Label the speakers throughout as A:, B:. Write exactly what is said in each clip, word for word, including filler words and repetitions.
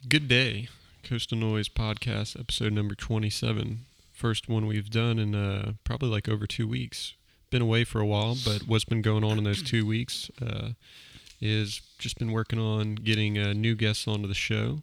A: Good day, Coastal Noise Podcast, episode number twenty-seven. First one we've done in uh, probably like over two weeks. Been away for a while, but what's been going on in those two weeks uh, is just been working on getting uh, new guests onto the show.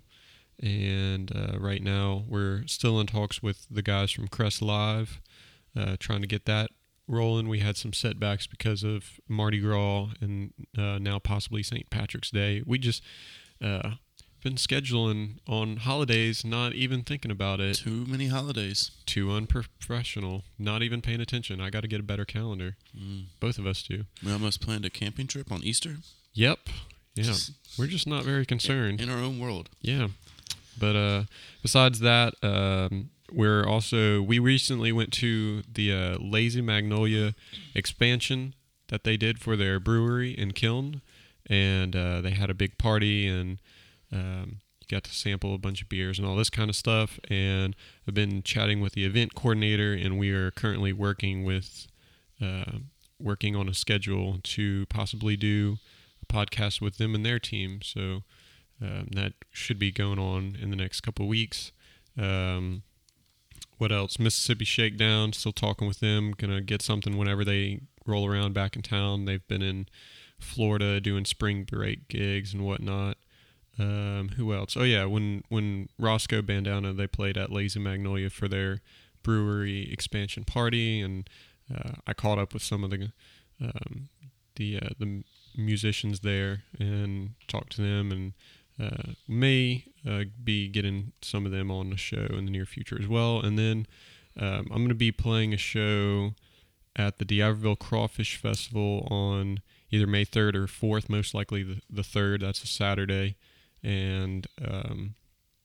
A: And uh, right now we're still in talks with the guys from Crest Live, uh, trying to get that rolling. We had some setbacks because of Mardi Gras and uh, now possibly Saint Patrick's Day. We just... Uh, been scheduling on holidays, not even thinking about it.
B: Too many holidays.
A: Too unprofessional. Not even paying attention. I got to get a better calendar.
B: Mm.
A: Both of us do.
B: We almost planned a camping trip on Easter.
A: Yep. Yeah. We're just not very concerned.
B: In our own world.
A: Yeah. But uh, besides that, um, we're also, we recently went to the uh, Lazy Magnolia expansion that they did for their brewery in Kiln. And uh, they had a big party and Um, you got to sample a bunch of beers and all this kind of stuff, and I've been chatting with the event coordinator, and we are currently working with uh, working on a schedule to possibly do a podcast with them and their team. So um, that should be going on in the next couple of weeks. Um, what else? Mississippi Shakedown, still talking with them. Gonna get something whenever they roll around back in town. They've been in Florida doing spring break gigs and whatnot. Um, who else? Oh yeah, when when Roscoe Bandana, they played at Lazy Magnolia for their brewery expansion party, and uh, I caught up with some of the um, the uh, the musicians there and talked to them, and uh, may uh, be getting some of them on the show in the near future as well. And then um, I'm going to be playing a show at the D'Iberville Crawfish Festival on either May third or fourth, most likely the, the third. That's a Saturday. And um,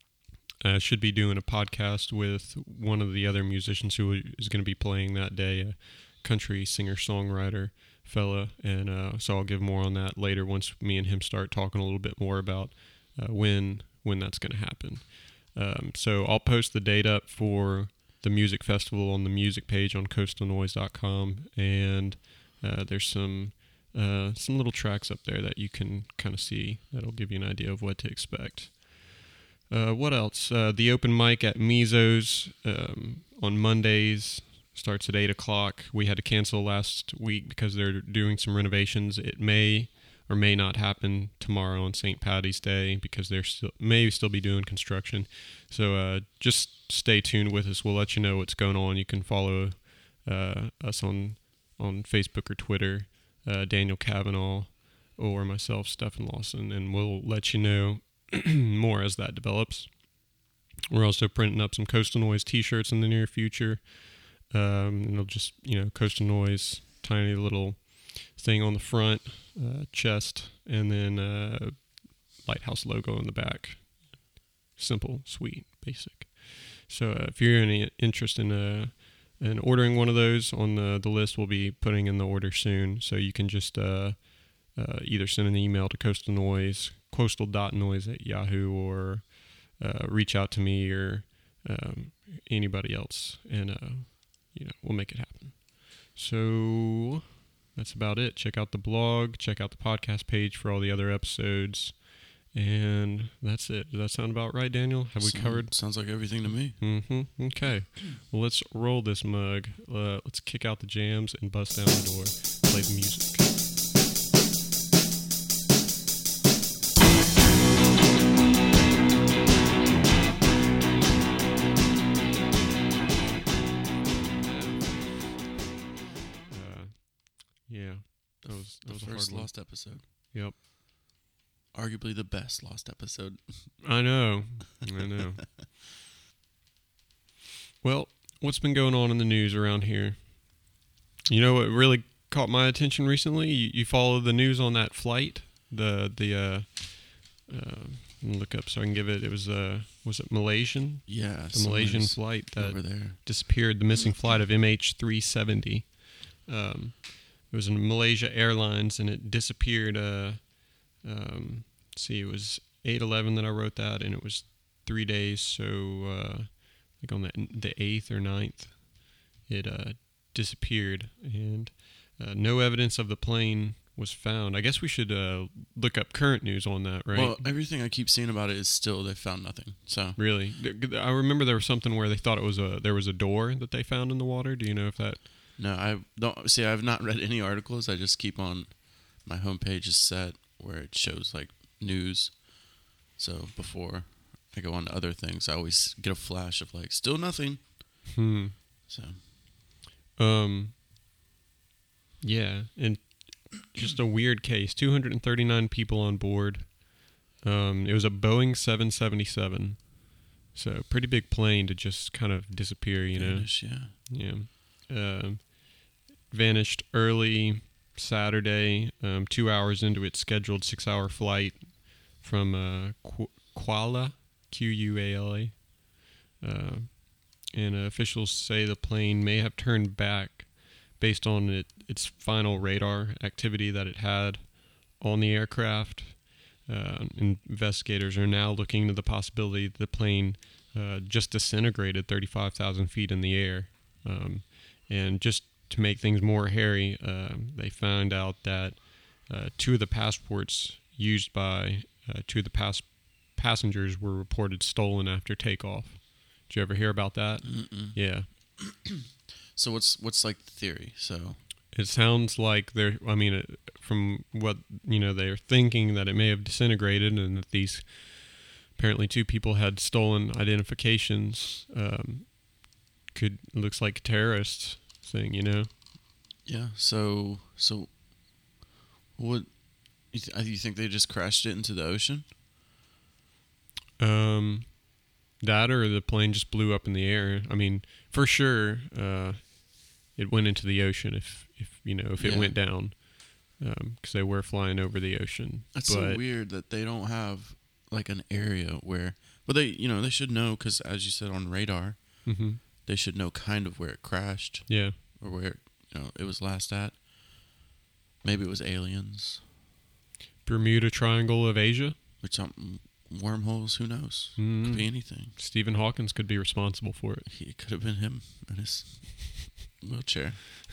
A: I should be doing a podcast with one of the other musicians who is going to be playing that day, a country singer-songwriter fella. And uh, so I'll give more on that later once me and him start talking a little bit more about uh, when when that's going to happen. Um, so I'll post the date up for the music festival on the music page on coastal noise dot com, and uh, there's some... Uh, some little tracks up there that you can kind of see that'll give you an idea of what to expect. Uh, what else? Uh, the open mic at Mizo's um, on Mondays starts at eight o'clock. We had to cancel last week because they're doing some renovations. It may or may not happen tomorrow on Saint Patty's Day because they're still may still be doing construction. So uh, just stay tuned with us. We'll let you know what's going on. You can follow uh, us on on Facebook or Twitter. Uh, Daniel Cavanaugh or myself, Stephen Lawson, and we'll let you know more as that develops. We're also printing up some Coastal Noise t-shirts in the near future. Um, and it'll just, you know, Coastal Noise, tiny little thing on the front, uh, chest, and then uh, Lighthouse logo on the back. Simple, sweet, basic. So uh, if you're any interest in uh, And ordering one of those on the, the list, we'll be putting in the order soon. So you can just uh, uh, either send an email to Coastal Noise, coastal dot noise at Yahoo, or uh, reach out to me or um, anybody else, and uh, you know we'll make it happen. So that's about it. Check out the blog. Check out the podcast page for all the other episodes. And that's it. Does that sound about right, Daniel? Have we
B: Sound,
A: covered?
B: Sounds like everything to me.
A: Mm-hmm. Okay. Well, let's roll this mug. Uh, let's kick out the jams and bust down the door. Play the music. Uh, yeah. That was, that
B: the
A: was
B: first
A: a hard
B: Lost episode.
A: Yep.
B: Arguably the best Lost episode.
A: I know. I know. Well, what's been going on in the news around here? You know what really caught my attention recently? You, you follow the news on that flight? The, the, uh, uh, let me look up so I can give it, it was, uh, was it Malaysian?
B: Yeah.
A: The Malaysian flight that
B: over there.
A: disappeared, the missing flight of M H three seventy. Um, it was in Malaysia Airlines, and it disappeared, uh, um, let's see, it was eight eleven that I wrote that, and it was three days, so uh, like on the the eighth or ninth, it uh, disappeared, and uh, no evidence of the plane was found. I guess we should uh, look up current news on that, right?
B: Well, everything I keep seeing about it is still they found nothing. So
A: Really, I remember there was something where they thought it was a there was a door that they found in the water. Do you know if that?
B: no, I don't see. I've not read any articles. I just keep on my homepage is set where it shows like news. So before I go on to other things, I always get a flash of like still nothing.
A: Hmm.
B: So
A: Um. Yeah, and just a weird case. two hundred thirty-nine people on board. Um, it was a Boeing seven seventy-seven, so pretty big plane to just kind of disappear. You know.
B: vanish, yeah.
A: Yeah. Um, vanished early Saturday, um, two hours into its scheduled six-hour flight from uh, Qu- Kuala, Q U A L A. Uh, and uh, officials say the plane may have turned back based on it, its final radar activity that it had on the aircraft. Uh, investigators are now looking into the possibility that the plane uh, just disintegrated thirty-five thousand feet in the air. Um, and just to make things more hairy, uh, they found out that uh, two of the passports used by uh, two of the pass- passengers were reported stolen after takeoff. Did you ever hear about that?
B: Mm-mm.
A: Yeah.
B: So what's what's like the theory? So
A: It sounds like they're, I mean, it, from what, you know, they're thinking that it may have disintegrated and that these, apparently two people had stolen identifications. Um, could, looks like a terrorist thing, you know?
B: yeah. So so what you, th- you think they just crashed it into the ocean?
A: Um, that or the plane just blew up in the air. I mean, for sure, uh, it went into the ocean if, if you know, if it
B: Yeah.
A: went down. Because they were flying over the ocean.
B: That's
A: but,
B: so weird that they don't have like an area where, but they, you know, they should know because as you said on radar,
A: hmm
B: they should know kind of where it crashed
A: Yeah.
B: or where you know it was last at. Maybe it was aliens
A: Bermuda Triangle of Asia.
B: or something, wormholes. Who knows?
A: Mm.
B: Could be anything.
A: Stephen Hawkins could be responsible for it.
B: He it could have been him in his wheelchair.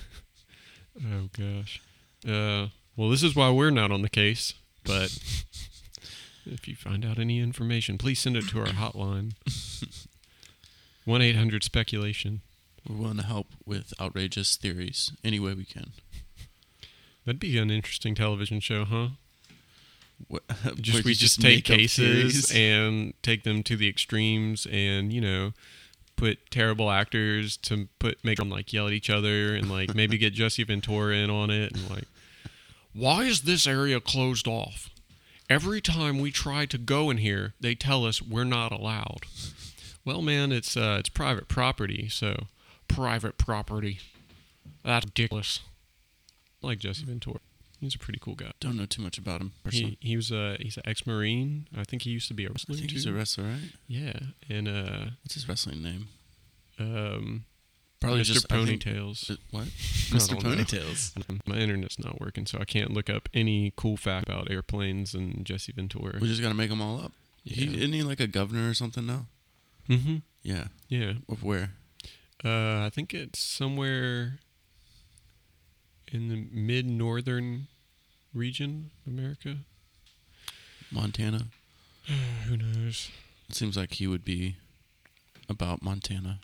A: Oh gosh. Uh, well, this is why we're not on the case. But if you find out any information, please send it to our hotline. one eight hundred speculation.
B: We want to help with outrageous theories any way we can.
A: That'd be an interesting television show, huh?
B: What,
A: Just
B: where
A: we
B: you
A: just,
B: make
A: take
B: up
A: cases
B: theories?
A: and take them to the extremes, and you know, put terrible actors to put make them like yell at each other, and like maybe get Jesse Ventura in on it, and like, why is this area closed off? Every time we try to go in here, they tell us we're not allowed. Well, man, it's uh, it's private property, so private property. That's ridiculous. I like Jesse Ventura. He's a pretty cool guy.
B: Don't know too much about him personally.
A: He he was a he's an ex-marine. I think he used to be a
B: I
A: wrestler
B: think
A: too.
B: he's a wrestler, right?
A: Yeah, and uh,
B: What's his wrestling name?
A: um,
B: Probably
A: Mister
B: just I think-
A: Ponytails.
B: Uh, What?
A: I
B: Mister
A: don't know.
B: Ponytails.
A: My internet's not working, so I can't look up any cool fact about airplanes and Jesse Ventura.
B: We just gotta make them all up. He,
A: Yeah.
B: isn't he like a governor or something now?
A: Mm-hmm.
B: Yeah.
A: Yeah.
B: Of where?
A: Uh, I think it's somewhere in the mid-northern region of America.
B: Montana.
A: Who knows?
B: It seems like he would be about Montana.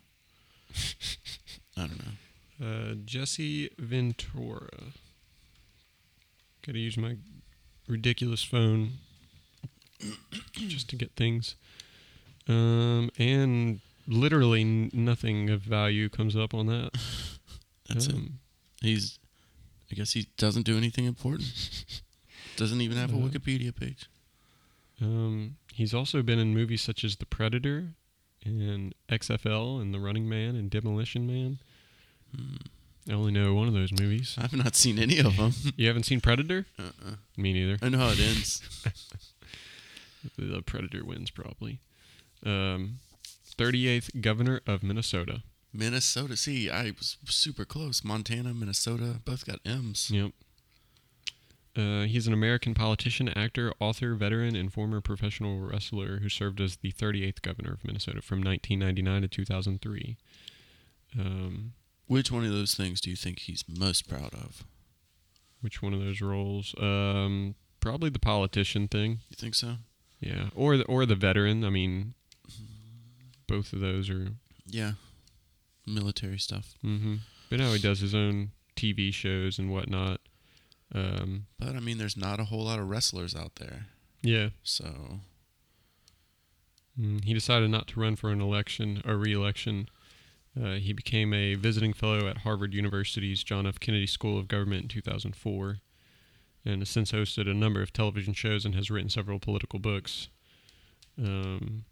B: I don't know.
A: Uh, Jesse Ventura. Gotta use my ridiculous phone just to get things. Um, and literally n- nothing of value comes up on that.
B: That's it.
A: um,
B: He's. I guess he doesn't do anything important. Doesn't even have a
A: Uh,
B: Wikipedia page.
A: Um, he's also been in movies such as The Predator and X F L and The Running Man and Demolition Man.
B: Hmm.
A: I only know one of those movies.
B: I've not seen any of them.
A: You haven't seen Predator?
B: uh-uh.
A: Me neither.
B: I know how it ends.
A: The Predator wins probably. Um, thirty-eighth governor of Minnesota.
B: Minnesota. See, I was super close. Montana, Minnesota, both got M's.
A: Yep. Uh, he's an American politician, actor, author, veteran, and former professional wrestler who served as the thirty-eighth governor of Minnesota from nineteen ninety-nine to two thousand three. Um,
B: Which one of those things do you think he's most proud of?
A: which one of those roles? Um, probably the politician thing.
B: You think so?
A: Yeah, or the or the veteran. I mean, both of those are.
B: Yeah. Military stuff.
A: Mm-hmm. But now he does his own T V shows and whatnot. Um,
B: But I mean, there's not a whole lot of wrestlers out there,
A: yeah.
B: so
A: Mm, he decided not to run for an election or re-election. Uh, he became a visiting fellow at Harvard University's John F. Kennedy School of Government in two thousand four, and has since hosted a number of television shows and has written several political books. Um,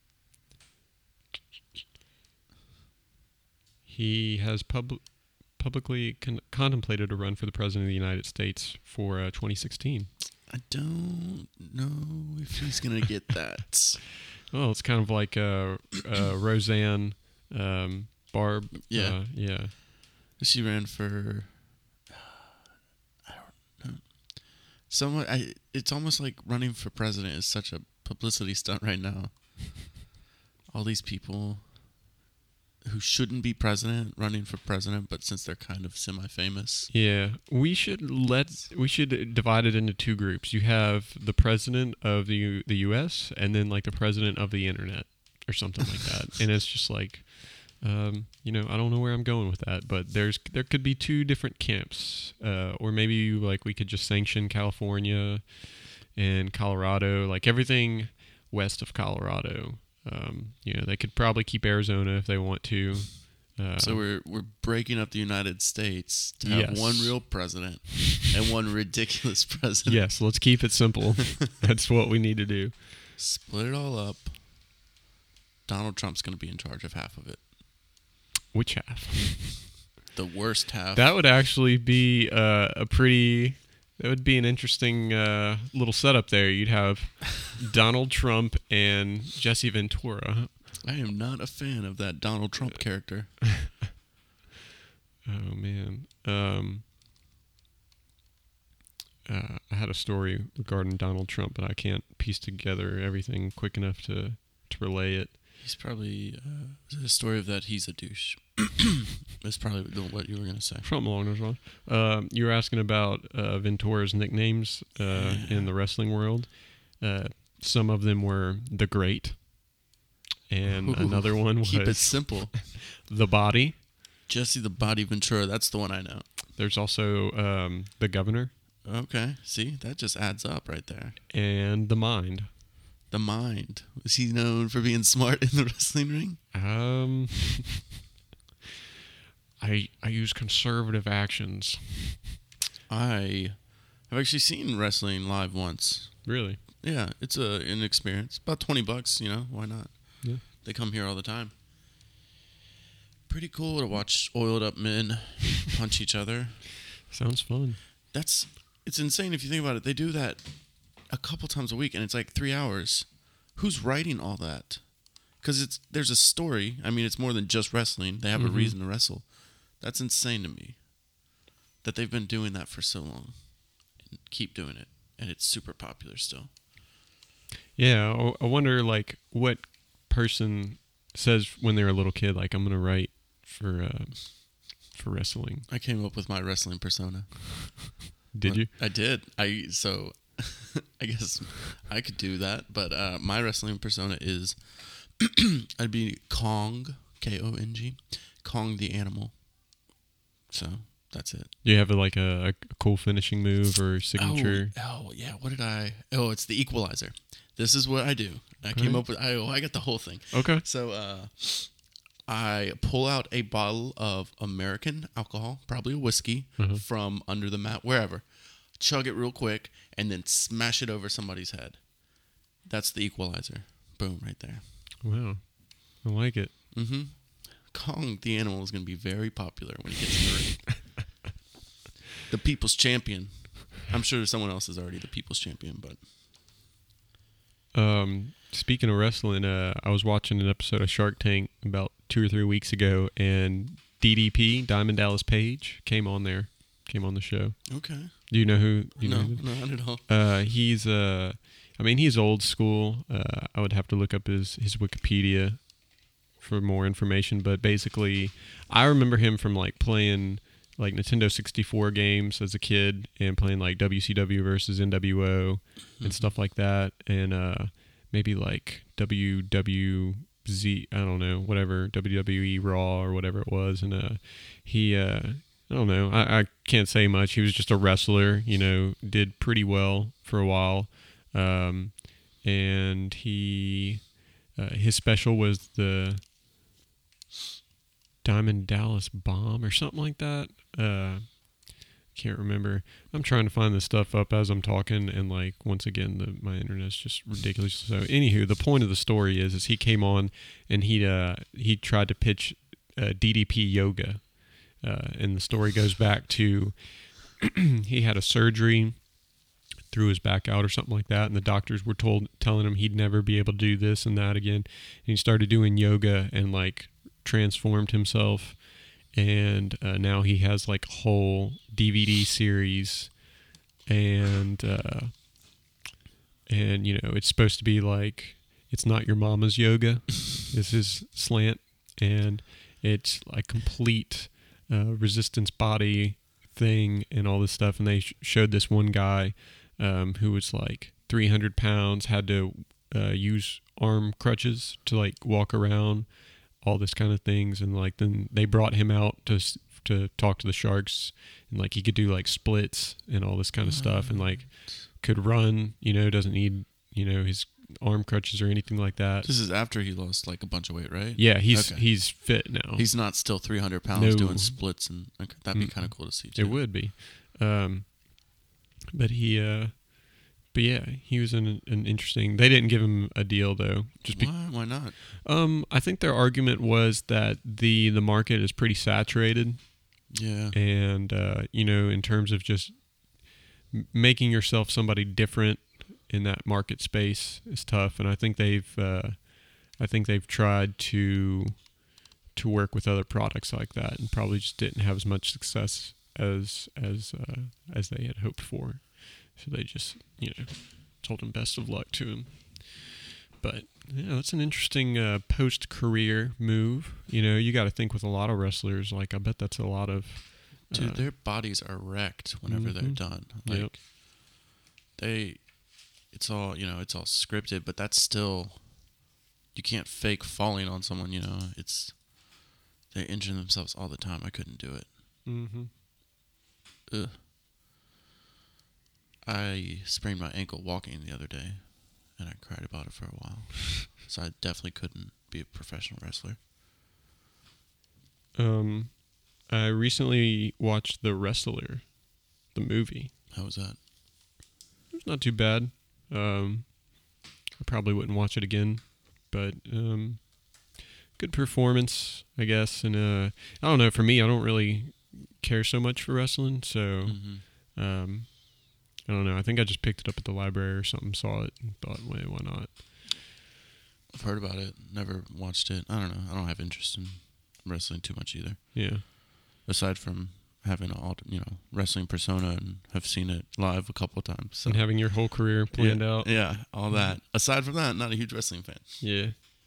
A: he has pub- publicly con- contemplated a run for the President of the United States for uh, twenty sixteen.
B: I don't know if he's gonna get that.
A: Well, it's kind of like uh, uh, Roseanne um, Barb.
B: Yeah.
A: Uh, yeah.
B: She ran for. I don't know. Someone. I. It's almost like running for president is such a publicity stunt right now. All these people who shouldn't be president running for president, but since they're kind of semi-famous.
A: Yeah, we should let we should divide it into two groups. You have the president of the U, the U S and then like the president of the internet or something like that. And it's just like, um, you know, I don't know where I'm going with that, but there's there could be two different camps, uh, or maybe like we could just sanction California and Colorado, like everything west of Colorado. Um, you know, they could probably keep Arizona if they want to. Uh,
B: So we're we're breaking up the United States to have
A: Yes.
B: one real president and one ridiculous president.
A: yes, let's keep it simple. That's what we need to do.
B: Split it all up. Donald Trump's going to be in charge of half of it.
A: Which half?
B: The worst half.
A: That would actually be uh, a pretty. That would be an interesting uh, little setup there. You'd have Donald Trump and Jesse Ventura.
B: I am not a fan of that Donald Trump character.
A: Oh man. Um, uh, I had a story regarding Donald Trump, but I can't piece together everything quick enough to to relay it.
B: He's probably uh, is it a story of that he's a douche. That's probably the- what you were gonna say.
A: Something along those lines. Um, you were asking about uh, Ventura's nicknames uh, in the wrestling world. Uh, some of them were the Great, and
B: Ooh,
A: another one was
B: Keep it simple.
A: the Body.
B: Jesse the Body Ventura. That's the one I know.
A: There's also um, the Governor
B: Okay, see that just adds up right there.
A: and the Mind.
B: The Mind. Was he known for being smart in the wrestling ring?
A: Um, I I use conservative actions.
B: I have actually seen wrestling live once.
A: Really?
B: Yeah, it's a an experience. About twenty bucks, you know, why not?
A: Yeah.
B: They come here all the time. Pretty cool to watch oiled up men punch each other.
A: Sounds fun.
B: That's it's insane if you think about it. They do that a couple times a week and it's like three hours. Who's writing all that? Because it's there's a story. I mean, it's more than just wrestling. They have
A: Mhm.
B: a reason to wrestle. That's insane to me. That they've been doing that for so long. And keep doing it. And it's super popular still.
A: Yeah, I- I wonder like what person says when they're a little kid, like I'm gonna write for uh, for wrestling.
B: I came up with my wrestling persona.
A: Did you?
B: I did. I so I guess I could do that, but uh, my wrestling persona is I'd be Kong, K O N G, Kong the animal. So that's it.
A: Do you have like a, a cool finishing move or signature?
B: Oh, oh yeah. What did I? Oh, it's the Equalizer. This is what I do. I came
A: Okay.
B: up with. I oh, I got the whole thing.
A: Okay.
B: So uh, I pull out a bottle of American alcohol, probably a whiskey,
A: Uh-huh.
B: from under the mat, wherever. Chug it real quick, and then smash it over somebody's head. That's the Equalizer. Boom, right there.
A: Wow. I like it.
B: Mm-hmm. Kong the animal is going to be very popular when he gets in the ring. The people's champion. I'm sure someone else is already the people's champion, but
A: Um, speaking of wrestling, uh, I was watching an episode of Shark Tank about two or three weeks ago, and D D P, Diamond Dallas Page, came on there, came on the show.
B: okay.
A: Do you know who? Do you
B: No,
A: know who?
B: not at all.
A: Uh, he's uh, I mean, he's old school. Uh, I would have to look up his his Wikipedia for more information, but basically, I remember him from like playing like Nintendo sixty-four games as a kid and playing like W C W versus N W O
B: Mm-hmm.
A: and stuff like that, and uh, maybe like W W Z, I don't know, whatever, W W E Raw or whatever it was, and uh, he, uh, I don't know, I, I can't say much. He was just a wrestler, you know, did pretty well for a while, um, and he, uh, his special was the Diamond Dallas Bomb or something like that. Uh, can't remember. I'm trying to find this stuff up as I'm talking, and like once again, the, my internet's just ridiculous. So, anywho, the point of the story is, is he came on and he uh, he tried to pitch uh, D D P yoga, uh, and the story goes back to he had a surgery, threw his back out or something like that, and the doctors were told telling him he'd never be able to do this and that again, and he started doing yoga and like transformed himself, and uh, now he has like a whole D V D series, and uh, and you know, it's supposed to be like, it's not your mama's yoga. This is slant, and it's like complete uh, resistance body thing and all this stuff. And they sh- showed this one guy um, who was like three hundred pounds, had to uh, use arm crutches to like walk around, all this kind of things, and like then they brought him out to to talk to the sharks, and like he could do like splits and all this kind of stuff, and like could run, you know, doesn't need, you know, his arm crutches or anything like that.
B: This is after he lost like a bunch of weight, right?
A: Yeah, he's
B: Okay.
A: he's fit now.
B: He's not still three hundred pounds
A: No.
B: doing splits, and okay, that'd be
A: Mm.
B: kind of cool to see too.
A: It would be, um, but he, uh, but yeah, he was an an interesting. They didn't give him a deal though, just be,
B: Why? Why not?
A: um, I think their argument was that the the market is pretty saturated.
B: Yeah.
A: And uh, you know, in terms of just m- making yourself somebody different in that market space is tough. And I think they've, uh, I think they've tried to to work with other products like that, and probably just didn't have as much success as as uh, as they had hoped for. So they just, you know, told him best of luck to him. But yeah, that's an interesting uh, post-career move. You know, you got to think with a lot of wrestlers. Like, I bet that's a lot of.
B: Dude,
A: uh,
B: their bodies are wrecked whenever they're
A: Mhm.
B: done. Like
A: Yep.
B: they, it's all, you know, it's all scripted, but that's still, you can't fake falling on someone. You know, it's they injure themselves all the time. I couldn't do it.
A: Mm-hmm.
B: Ugh. I sprained my ankle walking the other day, and I cried about it for a while. So I definitely couldn't be a professional wrestler.
A: Um, I recently watched The Wrestler, the movie.
B: How was that?
A: It was not too bad. Um, I probably wouldn't watch it again, but um, good performance, I guess. And uh, I don't know. For me, I don't really care so much for wrestling, so
B: Mm-hmm.
A: um, I don't know. I think I just picked it up at the library or something, saw it, and thought, "Wait, why not?"
B: I've heard about it, never watched it. I don't know. I don't have interest in wrestling too much either.
A: Yeah.
B: Aside from having a you know wrestling persona and have seen it live a couple of times. So
A: And having your whole career planned
B: yeah,
A: out.
B: yeah, all that. Aside from that, not a huge wrestling fan.
A: Yeah.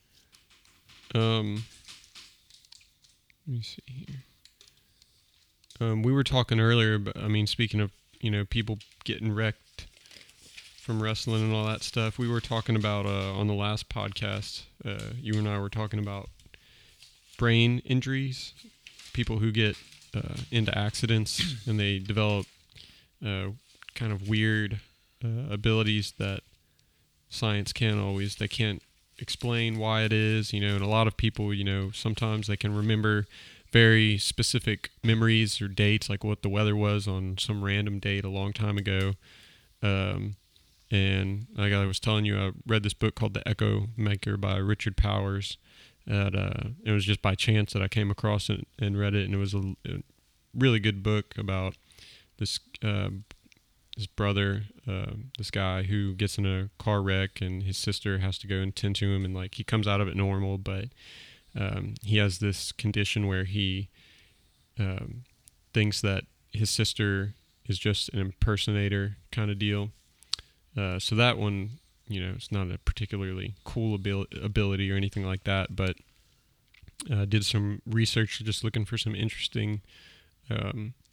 A: Um. Let me see here. Um, we were talking earlier, but I mean, speaking of, you know, people getting wrecked from wrestling and all that stuff, we were talking about uh, on the last podcast. Uh, you and I were talking about brain injuries, people who get uh, into accidents and they develop uh, kind of weird uh, abilities that science can't always. They can't explain why it is, you know. And a lot of people, you know, sometimes they can remember very specific memories or dates, like what the weather was on some random date a long time ago. Um, and like I was telling you, I read this book called The Echo Maker by Richard Powers. And, uh, it was just by chance that I came across it and read it, and it was a, a really good book about this uh, this brother, uh, this guy who gets in a car wreck, and his sister has to go and tend to him, and like he comes out of it normal, but um, he has this condition where he um, thinks that his sister is just an impersonator kind of deal. Uh, so that one, you know, it's not a particularly cool abil- ability or anything like that, but uh, did some research just looking for some interesting um,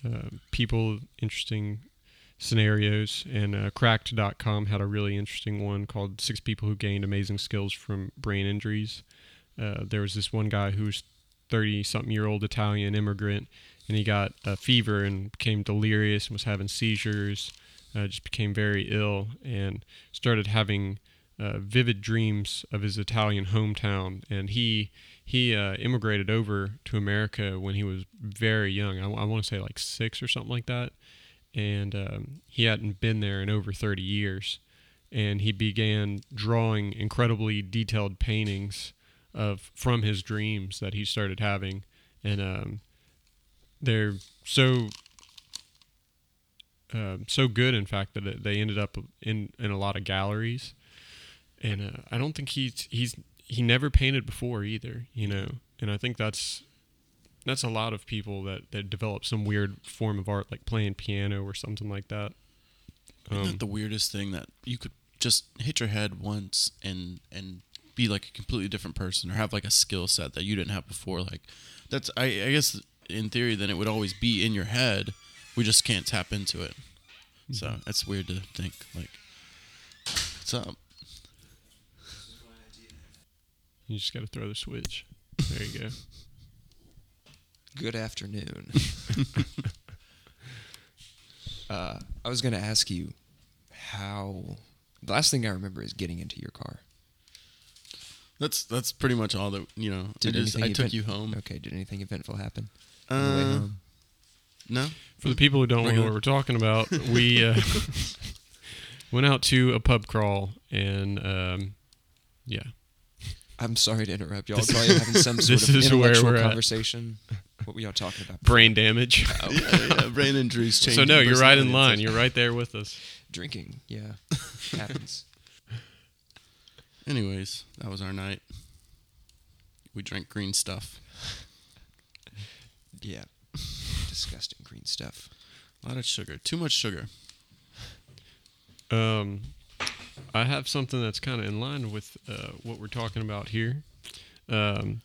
A: uh, people, interesting scenarios. And uh, cracked dot com had a really interesting one called Six People Who Gained Amazing Skills from Brain Injuries. Uh, there was this one guy who was thirty-something-year-old Italian immigrant, and he got a fever and became delirious and was having seizures, uh, just became very ill, and started having uh, vivid dreams of his Italian hometown. And he he uh, immigrated over to America when he was very young. I, I want to say like six or something like that. And um, he hadn't been there in over thirty years. And he began drawing incredibly detailed paintings of from his dreams that he started having. And um, they're so uh, so good, in fact, that it, they ended up in, in a lot of galleries. And uh, I don't think he's he's he never painted before either, you know. And I think that's that's a lot of people that, that develop some weird form of art, like playing piano or something like that. Um,
B: Isn't that the weirdest thing, that you could just hit your head once and and be like a completely different person, or have like a skill set that you didn't have before? Like that's I, I guess in theory then it would always be in your head. We just can't tap into it. Mm-hmm. So that's weird to think. Like, what's up?
A: You just got to throw the switch. There you go.
C: Good afternoon. uh, I was going to ask you how. The last thing I remember is getting into your car.
B: That's that's pretty much all that, you know.
C: Did
B: I, just, I
C: anything
B: took
C: event-
B: you home.
C: Okay, did anything eventful happen on the way
B: Uh,
C: home?
B: no.
A: For the people who don't know
B: Regular.
A: what we're talking about, we uh, went out to a pub crawl, and um, yeah.
C: I'm sorry to interrupt. Y'all
A: This-
C: probably having some sort
A: this
C: of
A: is where
C: intellectual
A: we're at.
C: conversation. What were y'all talking about?
A: Brain damage.
B: yeah, yeah, brain injuries change.
A: So no, you're right in
B: personality and
A: line.
B: such.
A: You're right there with us.
C: Drinking, yeah. Happens.
B: Anyways, that was our night. We drank green stuff.
C: Yeah. Disgusting green stuff.
B: A lot of sugar. Too much sugar.
A: Um, I have something that's kind of in line with uh, what we're talking about here. Um,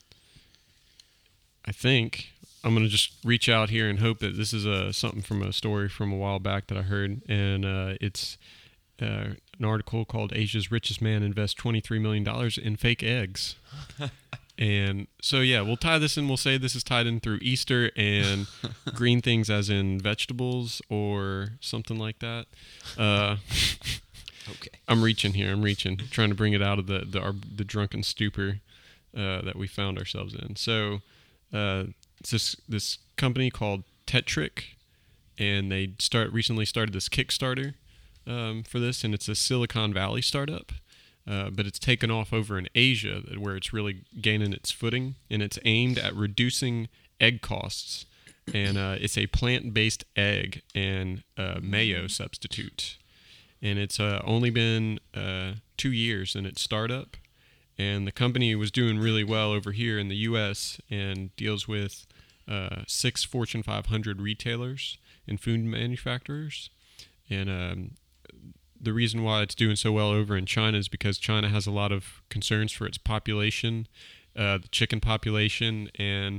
A: I think I'm gonna just reach out here and hope that this is uh, something from a story from a while back that I heard, and uh, it's uh, an article called "Asia's Richest Man Invests twenty-three million dollars in Fake Eggs." And so, yeah, we'll tie this in. We'll say this is tied in through Easter and green things as in vegetables or something like that. Uh,
C: Okay.
A: I'm reaching here. I'm reaching, trying to bring it out of the the, our, the drunken stupor uh, that we found ourselves in. So uh, it's this this company called Tetrick, and they start recently started this Kickstarter um, for this, and it's a Silicon Valley startup. Uh, but it's taken off over in Asia, where it's really gaining its footing, and it's aimed at reducing egg costs. And uh, it's a plant-based egg and uh, mayo substitute. And it's uh, only been uh, two years in its startup. And the company was doing really well over here in the U S and deals with uh, six Fortune five hundred retailers and food manufacturers. And um, the reason why it's doing so well over in China is because China has a lot of concerns for its population, uh, the chicken population, and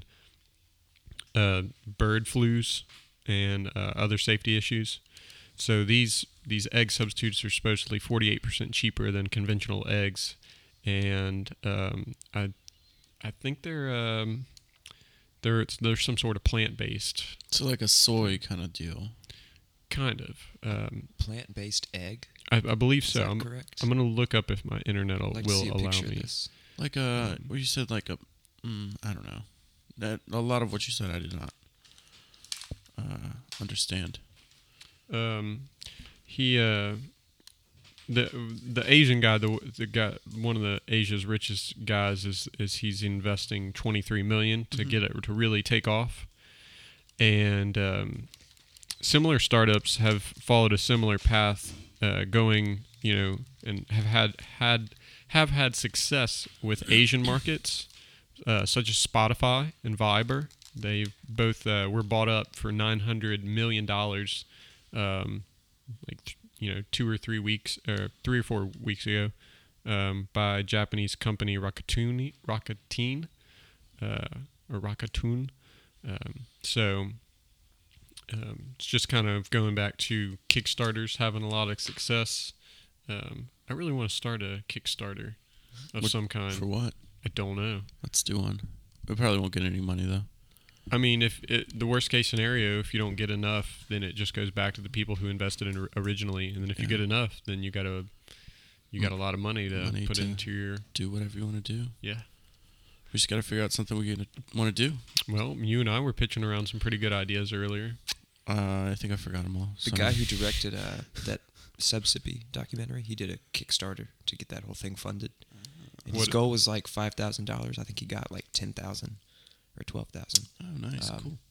A: uh, bird flus and uh, other safety issues. So these these egg substitutes are supposedly forty-eight percent cheaper than conventional eggs, and um, I I think they're um, they're they're some sort of plant based
B: So like a soy kind of deal.
A: kind of. Um,
C: Plant-based egg?
A: I, I believe
C: Is
A: so.
C: that
A: I'm,
C: correct?
A: I'm gonna look up if my internet will,
C: I'd like to
A: will
C: see a
A: allow
C: picture of
A: me.
C: this.
B: Like a, what you said, like a, mm, I don't know. That a lot of what you said I did not uh, understand.
A: Um, he uh, the the Asian guy, the the guy, one of the Asia's richest guys, is is he's investing twenty-three million to
B: Mhm.
A: get it to really take off, and um, similar startups have followed a similar path, uh, going you know, and have had had have had success with Asian markets, uh, such as Spotify and Viber. They both uh, were bought up for nine hundred million dollars, um, like th- you know, two or three weeks, or three or four weeks ago, um, by Japanese company Rakuten, Rakuten, uh, or Rakuten. Um, so um, it's just kind of going back to Kickstarters having a lot of success. Um, I really want to start a Kickstarter of
B: What-
A: some kind.
B: For what?
A: I don't know.
B: Let's do one. We probably won't get any money though.
A: I mean, if it, the worst case scenario, if you don't get enough, then it just goes back to the people who invested in originally, and then if you
B: Yeah.
A: get enough, then you got a you got a lot of money to
B: Money
A: put
B: to-
A: into your
B: Do whatever you want to do.
A: yeah.
B: We just got to figure out something we want to do.
A: Well, you and I were pitching around some pretty good ideas earlier.
B: Uh, I think I forgot them all.
C: The
B: So-
C: guy who directed uh, that Subsippy documentary, he did a Kickstarter to get that whole thing funded. And his
A: What-
C: goal was like five thousand dollars. I think he got like ten thousand or twelve thousand.
B: Oh, nice,
C: Um,
B: cool.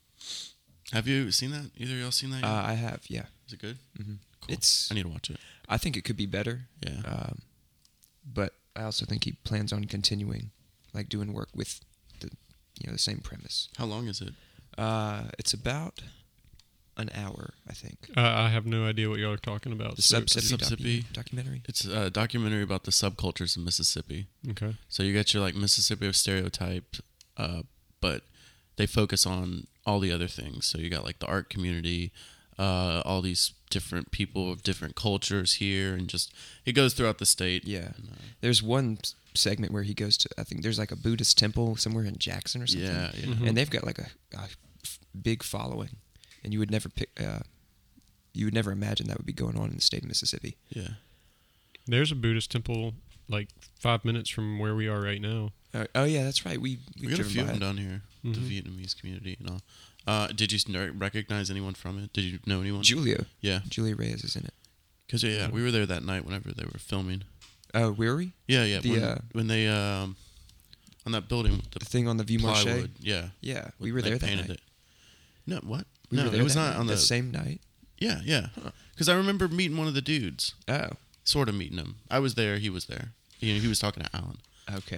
B: Have you seen that? Either of y'all seen that? Yet?
C: Uh, I have, yeah.
B: Is it good?
C: hmm
B: Cool.
C: It's.
B: I need to watch it.
C: I think it could be better.
B: Yeah.
C: Um, but I also think he plans on continuing, like doing work with the, you know, the same premise.
B: How long is it?
C: Uh, it's about an hour, I think.
A: Uh, I have no idea what y'all are talking about.
C: The
A: so-
C: Subsippy,
B: Subsippy.
C: docu- documentary.
B: It's a documentary about the subcultures of Mississippi.
A: Okay.
B: So you get your like Mississippi stereotype, uh, but they focus on all the other things. So you got like the art community, uh, all these different people of different cultures here, and just it goes throughout the state.
C: Yeah.
B: And, uh,
C: There's one s- segment where he goes to, I think there's like a Buddhist temple somewhere in Jackson or something.
B: yeah, yeah.
A: Mhm.
C: And they've got like a, a f- big following, and you would never pick, uh, you would never imagine that would be going on in the state of Mississippi.
B: yeah.
A: There's a Buddhist temple like five minutes from where we are right now.
C: Uh, oh yeah, that's right. We
B: We
C: we've
B: got a
C: driven
B: few of
C: by
B: them
C: it.
B: down here, the
A: Mhm.
B: Vietnamese community and all. Uh, did you n- recognize anyone from it? Did you know anyone?
C: Julia,
B: yeah,
C: Julia Reyes is in it.
B: because yeah, yeah, we were there that night whenever they were filming.
C: Oh, were we?
B: Yeah, yeah.
C: The,
B: when,
C: uh,
B: when they um, on that building with
C: The
B: the
C: thing on the View Marché.
B: plywood. Yeah,
C: Yeah, we were
B: they
C: there that
B: painted
C: night.
B: it. No, what?
C: We
B: no,
C: were there
B: it was
C: that
B: not
C: night,
B: on the.
C: the same night.
B: Yeah, yeah. Because I remember meeting one of the dudes,
C: Oh,
B: sort of meeting him. I was there. He was there. He, he was talking to Alan.
C: okay.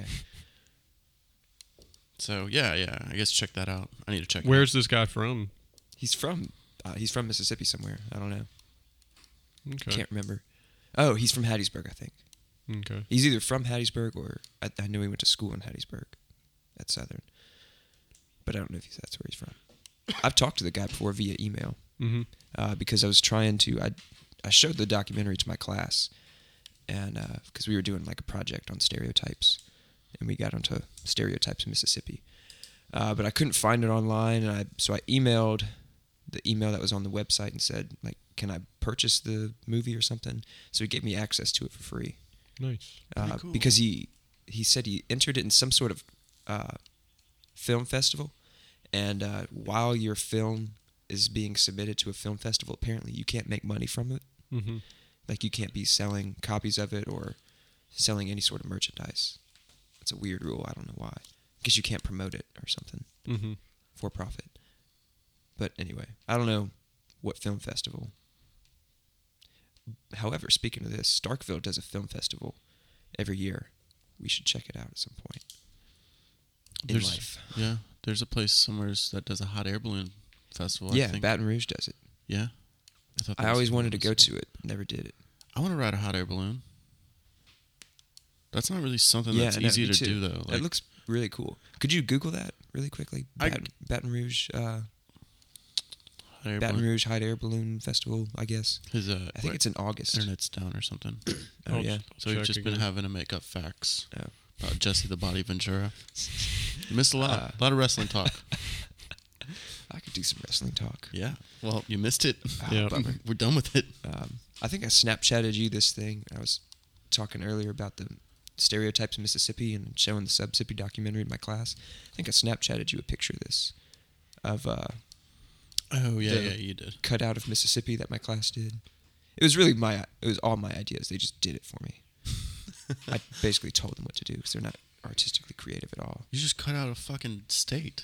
B: So yeah, yeah. I guess check that out. I need to check. it
A: Where's this guy from?
C: He's from uh, he's from Mississippi somewhere. I don't know.
A: Okay.
C: Can't remember. Oh, he's from Hattiesburg, I think.
A: Okay.
C: He's either from Hattiesburg or I, I knew he went to school in Hattiesburg at Southern. But I don't know if he's, that's where he's from. I've talked to the guy before via email
A: Mm-hmm.
C: uh, because I was trying to. I I showed the documentary to my class, and because we were doing like a project on stereotypes, and we got onto stereotypes in Mississippi, uh, but I couldn't find it online, and I so I emailed the email that was on the website and said like, can I purchase the movie or something? So he gave me access to it for free.
A: Nice.
B: Pretty
C: Uh,
B: cool.
C: because he he said he entered it in some sort of uh, film festival, and uh, while your film is being submitted to a film festival, apparently you can't make money from it.
A: Mm-hmm.
C: Like you can't be selling copies of it or selling any sort of merchandise. It's a weird rule. I don't know why. Because you can't promote it or something
A: Mm-hmm.
C: for profit. But anyway, I don't know what film festival. However, speaking of this, Starkville does a film festival every year. We should check it out at some point in
B: There's-
C: life.
B: Yeah, there's a place somewhere that does a hot air balloon festival. I
C: Yeah,
B: think.
C: Baton Rouge does it.
B: Yeah. I, thought that
C: I
B: was
C: always
B: something
C: wanted to go
B: else.
C: to it, but never did it.
B: I want to ride a hot air balloon. That's not really something
C: yeah,
B: that's
C: no,
B: easy
C: me
B: to
C: too.
B: do though. Like,
C: it looks really cool. Could you Google that really quickly?
B: I-
C: Baton, Baton Rouge, uh,
B: hot air
C: Baton
B: balloon.
C: Rouge Hot Air Balloon Festival. I guess.
B: His uh,
C: I think
B: what,
C: it's in August.
B: internet's down or something.
C: Oh
A: I'll
C: yeah.
A: ch-
B: So we've
A: check
B: just been
A: again.
B: having to make up facts
C: Oh.
B: about Jesse the Body Ventura. You missed a lot.
C: Uh,
B: a lot of wrestling talk.
C: I could do some wrestling talk.
B: Yeah. Well, you missed it.
C: Ah,
A: Yeah.
C: bummer.
B: We're done with it.
C: Um, I think I Snapchatted you this thing. I was talking earlier about the stereotypes of Mississippi and showing the Subsippy documentary in my class. I think I Snapchatted you a picture of this, of uh,
B: Oh yeah,
C: The-
B: yeah, you did.
C: cutout of Mississippi that my class did. It was really my, it was all my ideas. They just did it for me. I basically told them what to do because they're not artistically creative at all.
B: You just cut out a fucking state.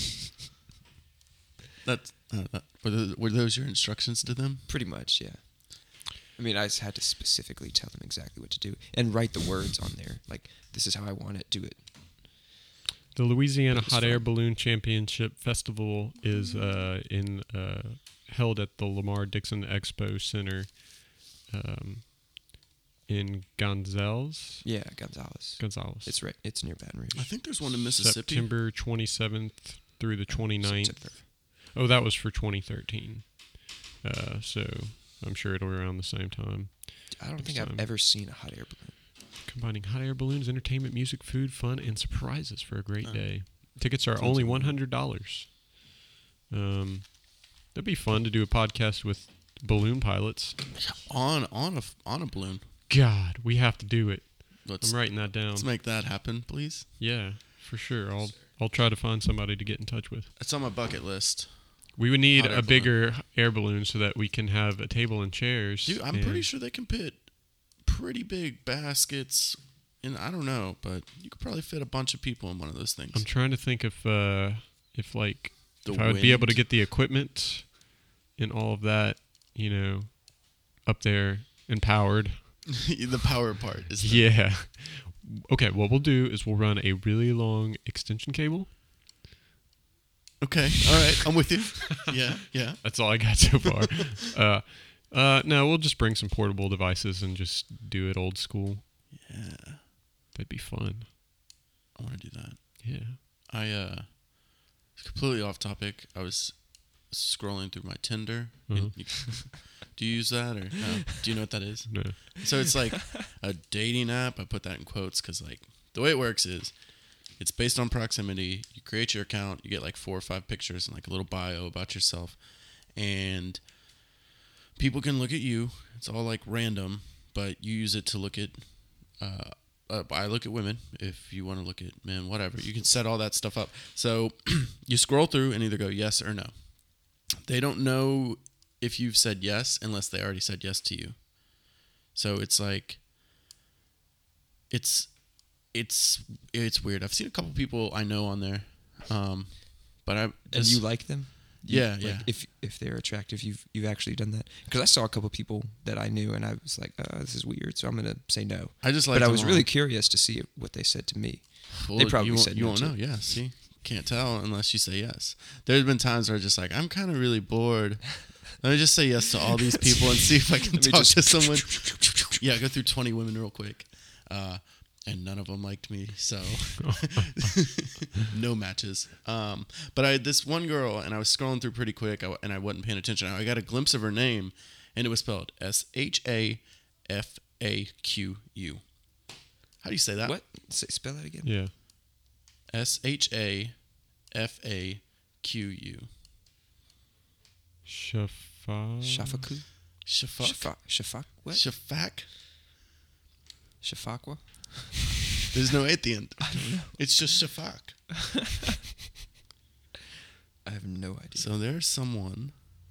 B: That's uh, that, were, those, were those your instructions to them?
C: Pretty much, yeah. I mean, I just had to specifically tell them exactly what to do and write the words on there. Like, this is how I want it, do it.
A: The Louisiana
C: It was
A: Hot Air
C: fun.
A: Balloon Championship Festival is uh, in uh, held at the Lamar Dixon Expo Center um, in Gonzales.
C: Yeah, Gonzales.
A: Gonzales.
C: It's right. It's near Baton Rouge.
B: I think there's one in Mississippi.
A: September twenty-seventh through the twenty-ninth.
C: September.
A: Oh, that was for twenty thirteen. Uh, so I'm sure it'll be around the same time.
C: I don't
A: Next
C: think
A: time.
C: I've ever seen a hot air balloon.
A: Combining hot air balloons, entertainment, music, food, fun, and surprises for a great
B: Oh.
A: day. Tickets are
B: Sounds
A: only
B: cool.
A: one hundred dollars. Um, that'd be fun to do a podcast with balloon pilots.
B: On on a on a balloon.
A: God, we have to do it.
B: Let's
A: I'm writing that down.
B: let's make that happen, please.
A: Yeah, for sure. I'll I'll try to find somebody to get in touch with.
B: It's on my bucket list.
A: We would need
B: Hot air
A: a
B: balloon.
A: bigger air balloon so that we can have a table and chairs.
B: Dude, I'm
A: and-
B: pretty sure they can fit pretty big baskets. And I don't know, but you could probably fit a bunch of people in one of those things.
A: I'm trying to think if uh if like
B: The
A: if I would be able to
B: wind.
A: get the equipment and all of that, you know, up there and powered.
B: The power part is the,
A: Yeah. Okay, what we'll do is we'll run a really long extension cable.
B: Okay. All right. I'm with you. Yeah. Yeah.
A: That's all I got so far. uh uh no, we'll just bring some portable devices and just do it old school.
B: Yeah.
A: That'd be fun.
B: I want to do that.
A: Yeah.
B: I uh it's completely off topic. I was scrolling through my Tinder.
A: Mhm.
B: You- do you use that or no? Do you know what that is?
A: No.
B: So it's like a dating app. I put that in quotes because like the way it works is it's based on proximity. You create your account, you get like four or five pictures and like a little bio about yourself, and people can look at you. It's all like random, but you use it to look at. Uh, uh, I look at women. If you want to look at men, whatever, you can set all that stuff up. So you scroll through and either go yes or no. They don't know if you've said yes unless they already said yes to you. So it's like it's it's it's weird. I've seen a couple people I know on there, um, but I
C: And
B: just-
C: you like them? You-
B: Yeah,
C: like,
B: yeah.
C: If if they're attractive, you've you've actually done that. Because I saw a couple people that I knew, and I was like, oh, this is weird. So I'm gonna say no.
B: I just like.
C: But I
B: them
C: was
B: all.
C: really curious to see what they said to me.
B: Well,
C: they probably
B: you won't,
C: said
B: you
C: no
B: won't
C: too.
B: know. Yeah, see, can't tell unless you say yes. There's been times where I'm just like, I'm kind of really bored. Let me just say yes to all these people and see if I can
C: Let me
B: talk
C: just-
B: to someone. Yeah, go through twenty women real quick, uh, and none of them liked me, so no matches. Um, but I had this one girl, and I was scrolling through pretty quick, I, and I wasn't paying attention. I got a glimpse of her name, and it was spelled S H A F A Q U. How do you say that?
C: What? Say, spell that again.
A: Yeah.
B: S H A F A Q U.
A: Shafa.
C: Shafaku.
B: Shafak.
C: Shafak. Shafak. What?
B: Shafak.
C: Shafakwa.
B: There's no A at the end.
C: I don't know.
B: It's just Shafak.
C: I have no idea.
B: So there's someone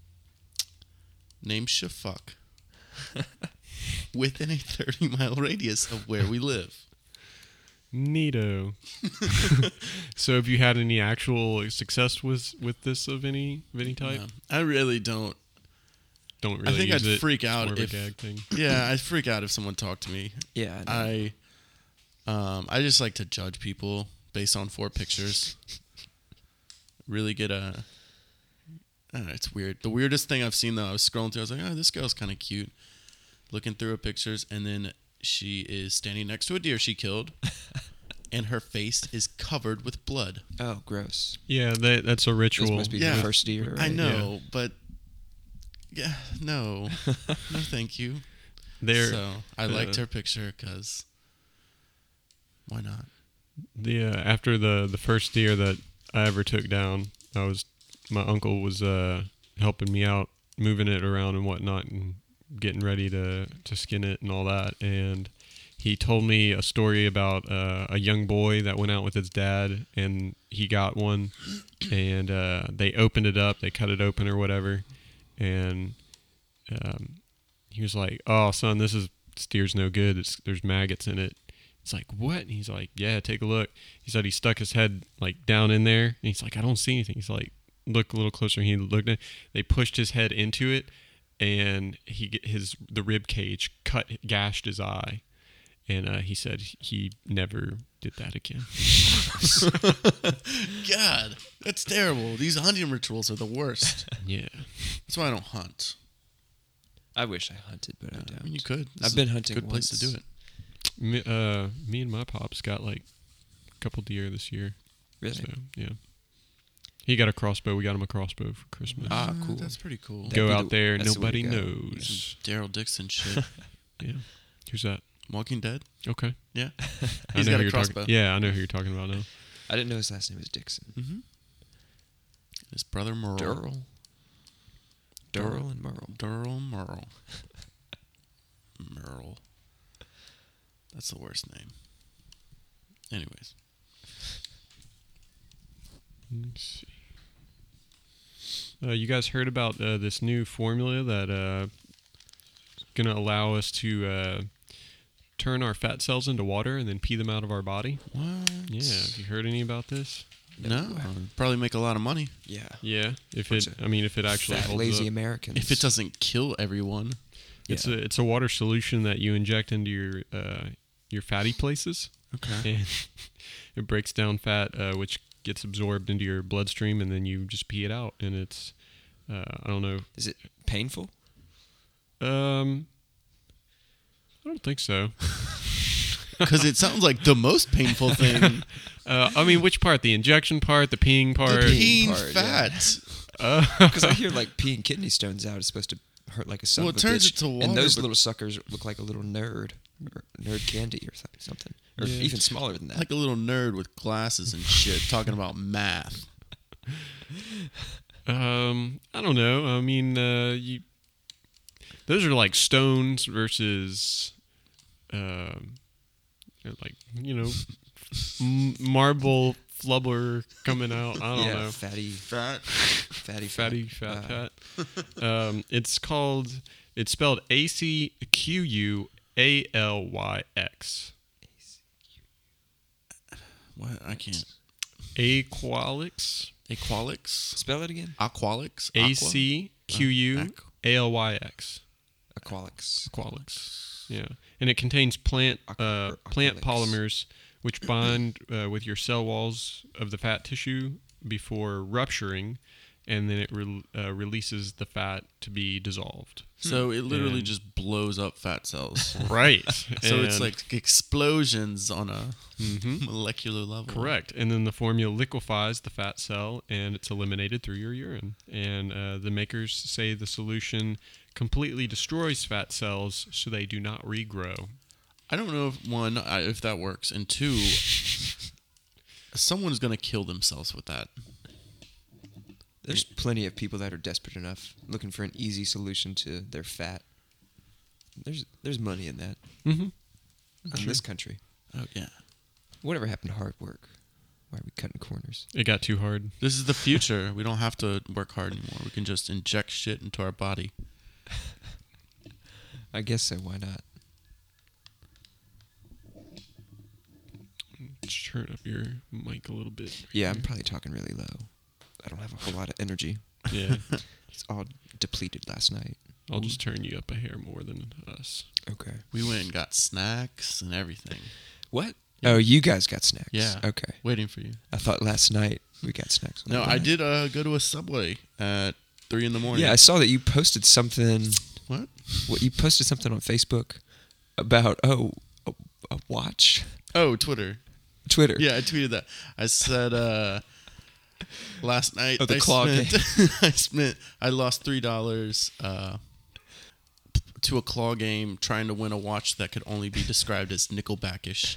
B: named Shafak within a thirty mile radius of where we live.
A: Neato. So, have you had any actual success with with this of any of any type?
B: No, I really don't.
A: Don't
B: I
A: really.
B: think
A: use
B: I'd
A: it.
B: freak
A: It's
B: out
A: more of a
B: if-
A: gag thing.
B: Yeah, I'd freak out if someone talked to me.
C: yeah. I know.
B: I um I just like to judge people based on four pictures. Really get a I don't know, it's weird. The weirdest thing I've seen though, I was scrolling through, I was like, oh, this girl's kind of cute. Looking through her pictures, and then she is standing next to a deer she killed, and her face is covered with blood.
C: Oh, gross.
A: Yeah, that, that's a
C: This
A: ritual.
C: must be
B: Yeah.
C: the first deer. Right?
B: I know, but yeah, no, no, thank you.
A: There,
B: So I liked
A: uh,
B: her picture because why not?
A: the uh, after the the first deer that I ever took down, I was my uncle was uh, helping me out, moving it around and whatnot, and getting ready to to skin it and all that. And he told me a story about uh, a young boy that went out with his dad, and he got one, and uh, they opened it up, they cut it open or whatever, and um, he was like, "Oh, son, this is this deer's no good. It's, there's maggots in it." It's like, "What?" And he's like, "Yeah, take a look." He said he stuck his head like down in there, and he's like, "I don't see anything." He's like, "Look a little closer." And he looked at. They pushed his head into it, and he get his the rib cage cut gashed his eye, and uh, he said he never did that again.
B: God, that's terrible. These hunting rituals are the worst.
A: Yeah,
B: That's why I don't hunt.
C: I wish I hunted, but I
B: I
C: don't.
B: mean, you could. This
C: I've
B: is
C: been
B: a
C: hunting
B: Good place to
C: once.
B: do it.
A: me, uh, me and my pops got like a couple deer this year.
C: Really?
A: So yeah, He got a crossbow. We got him a crossbow for Christmas.
C: Ah,
B: Uh,
C: cool.
B: That's pretty cool.
C: That'd
A: Go
C: be
A: out
C: the-
A: there,
C: that's the way to
A: nobody
C: go.
A: knows.
B: Daryl Dixon shit.
A: Yeah. Who's that?
B: Walking Dead.
A: Okay.
B: Yeah.
A: I
B: He's
A: know
B: got
A: who
B: a
A: you're
B: crossbow.
A: talking. Yeah, I know who you're talking about now.
C: I didn't know his last name was Dixon.
B: Mm-hmm. His brother Merle.
C: Durrell. Durrell and Merle.
B: Durrell Merle. Merle. That's the worst name. Anyways.
A: Let's see. Uh, you guys heard about uh, this new formula that uh, is going to allow us to uh, turn our fat cells into water and then pee them out of our body?
B: What?
A: Yeah. Have you heard any about this?
B: No. Probably make a lot of money.
C: Yeah.
A: Yeah. If
C: Bunch
A: it,
C: of
A: I mean, if it actually
C: Fat,
A: holds
C: lazy
A: up.
C: Americans.
B: If it doesn't kill everyone.
A: It's
C: Yeah.
A: a it's a water solution that you inject into your uh, your fatty places,
B: Okay.
A: and it breaks down fat, uh, which gets absorbed into your bloodstream, and then you just pee it out. And it's uh, I don't know.
C: Is it painful?
A: Um, I don't think so.
B: Because it sounds like the most painful thing.
A: Uh, I mean, which part? The injection part, the peeing part?
B: The
C: peeing
B: peeing
C: part, yeah.
B: fat.
A: Uh,
C: Because I hear like peeing kidney stones out is supposed to hurt like a son
B: Well,
C: of
B: it
C: a
B: turns
C: bitch.
B: it to water,
C: and those
B: but-
C: little suckers look like a little nerd, or nerd candy or th- something, or
A: Yeah.
C: even smaller than that.
B: Like a little nerd with glasses and shit talking about math.
A: um, I don't know. I mean, uh, you. Those are like stones versus, um, like you know, m- marble flubber coming out. I don't
C: yeah,
A: know.
C: fatty,
B: Fat.
C: fatty,
A: Fatty fat
C: Uh,
A: fat. Um, it's called. It's spelled A C Q U A L Y X.
B: What? I can't.
A: Aqualix.
B: Aqualix?
C: Spell it again.
B: Aqualix?
A: A
B: Aqua?
A: C Q U
B: Aqu-
A: A L Y X.
C: Aqualix.
A: Aqualix. Yeah, and it contains plant
C: Aqu-
A: uh,
C: or
A: plant
C: Aqualix.
A: polymers which bind uh, with your cell walls of the fat tissue before rupturing, and then it re- uh, releases the fat to be dissolved.
B: So it literally
A: And-
B: just blows up fat cells.
A: Right.
B: So it's
A: And-
B: like explosions on a
A: Mhm.
B: molecular level.
A: Correct. And then the formula liquefies the fat cell and it's eliminated through your urine. And uh, the makers say the solution completely destroys fat cells so they do not regrow.
B: I don't know if one, I- if that works, and two, someone's gonna kill themselves with that.
C: There's plenty of people that are desperate enough, looking for an easy solution to their fat. There's there's money in that
A: Mm-hmm.
C: in
A: Sure.
C: this country.
B: Oh yeah,
C: Whatever happened to hard work? Why are we cutting corners?
A: It got too hard.
B: this is the future. We don't have to work hard anymore. We can just inject shit into our body.
C: I guess so. Why not?
A: Just turn up your mic a little bit.
C: Yeah, I'm probably talking really low. I don't have a whole lot of energy.
A: Yeah.
C: It's all depleted last night.
A: I'll just turn you up a hair more than us.
C: Okay.
B: We went and got snacks and everything.
C: What?
B: Yeah.
C: Oh, you guys got snacks.
B: Yeah.
C: Okay.
B: Waiting for you.
C: I thought last night we got snacks. on
B: No,
C: the
B: I
C: way.
B: did uh, go to a Subway at three in the morning.
C: Yeah, I saw that you posted something.
B: What?
C: What you posted something on Facebook about oh a, a watch.
B: Oh, Twitter.
C: Twitter.
B: Yeah, I tweeted that. I said uh, last night
C: Oh, the
B: I
C: claw
B: spent I spent I lost three dollars uh, to a claw game trying to win a watch that could only be described as Nickelbackish.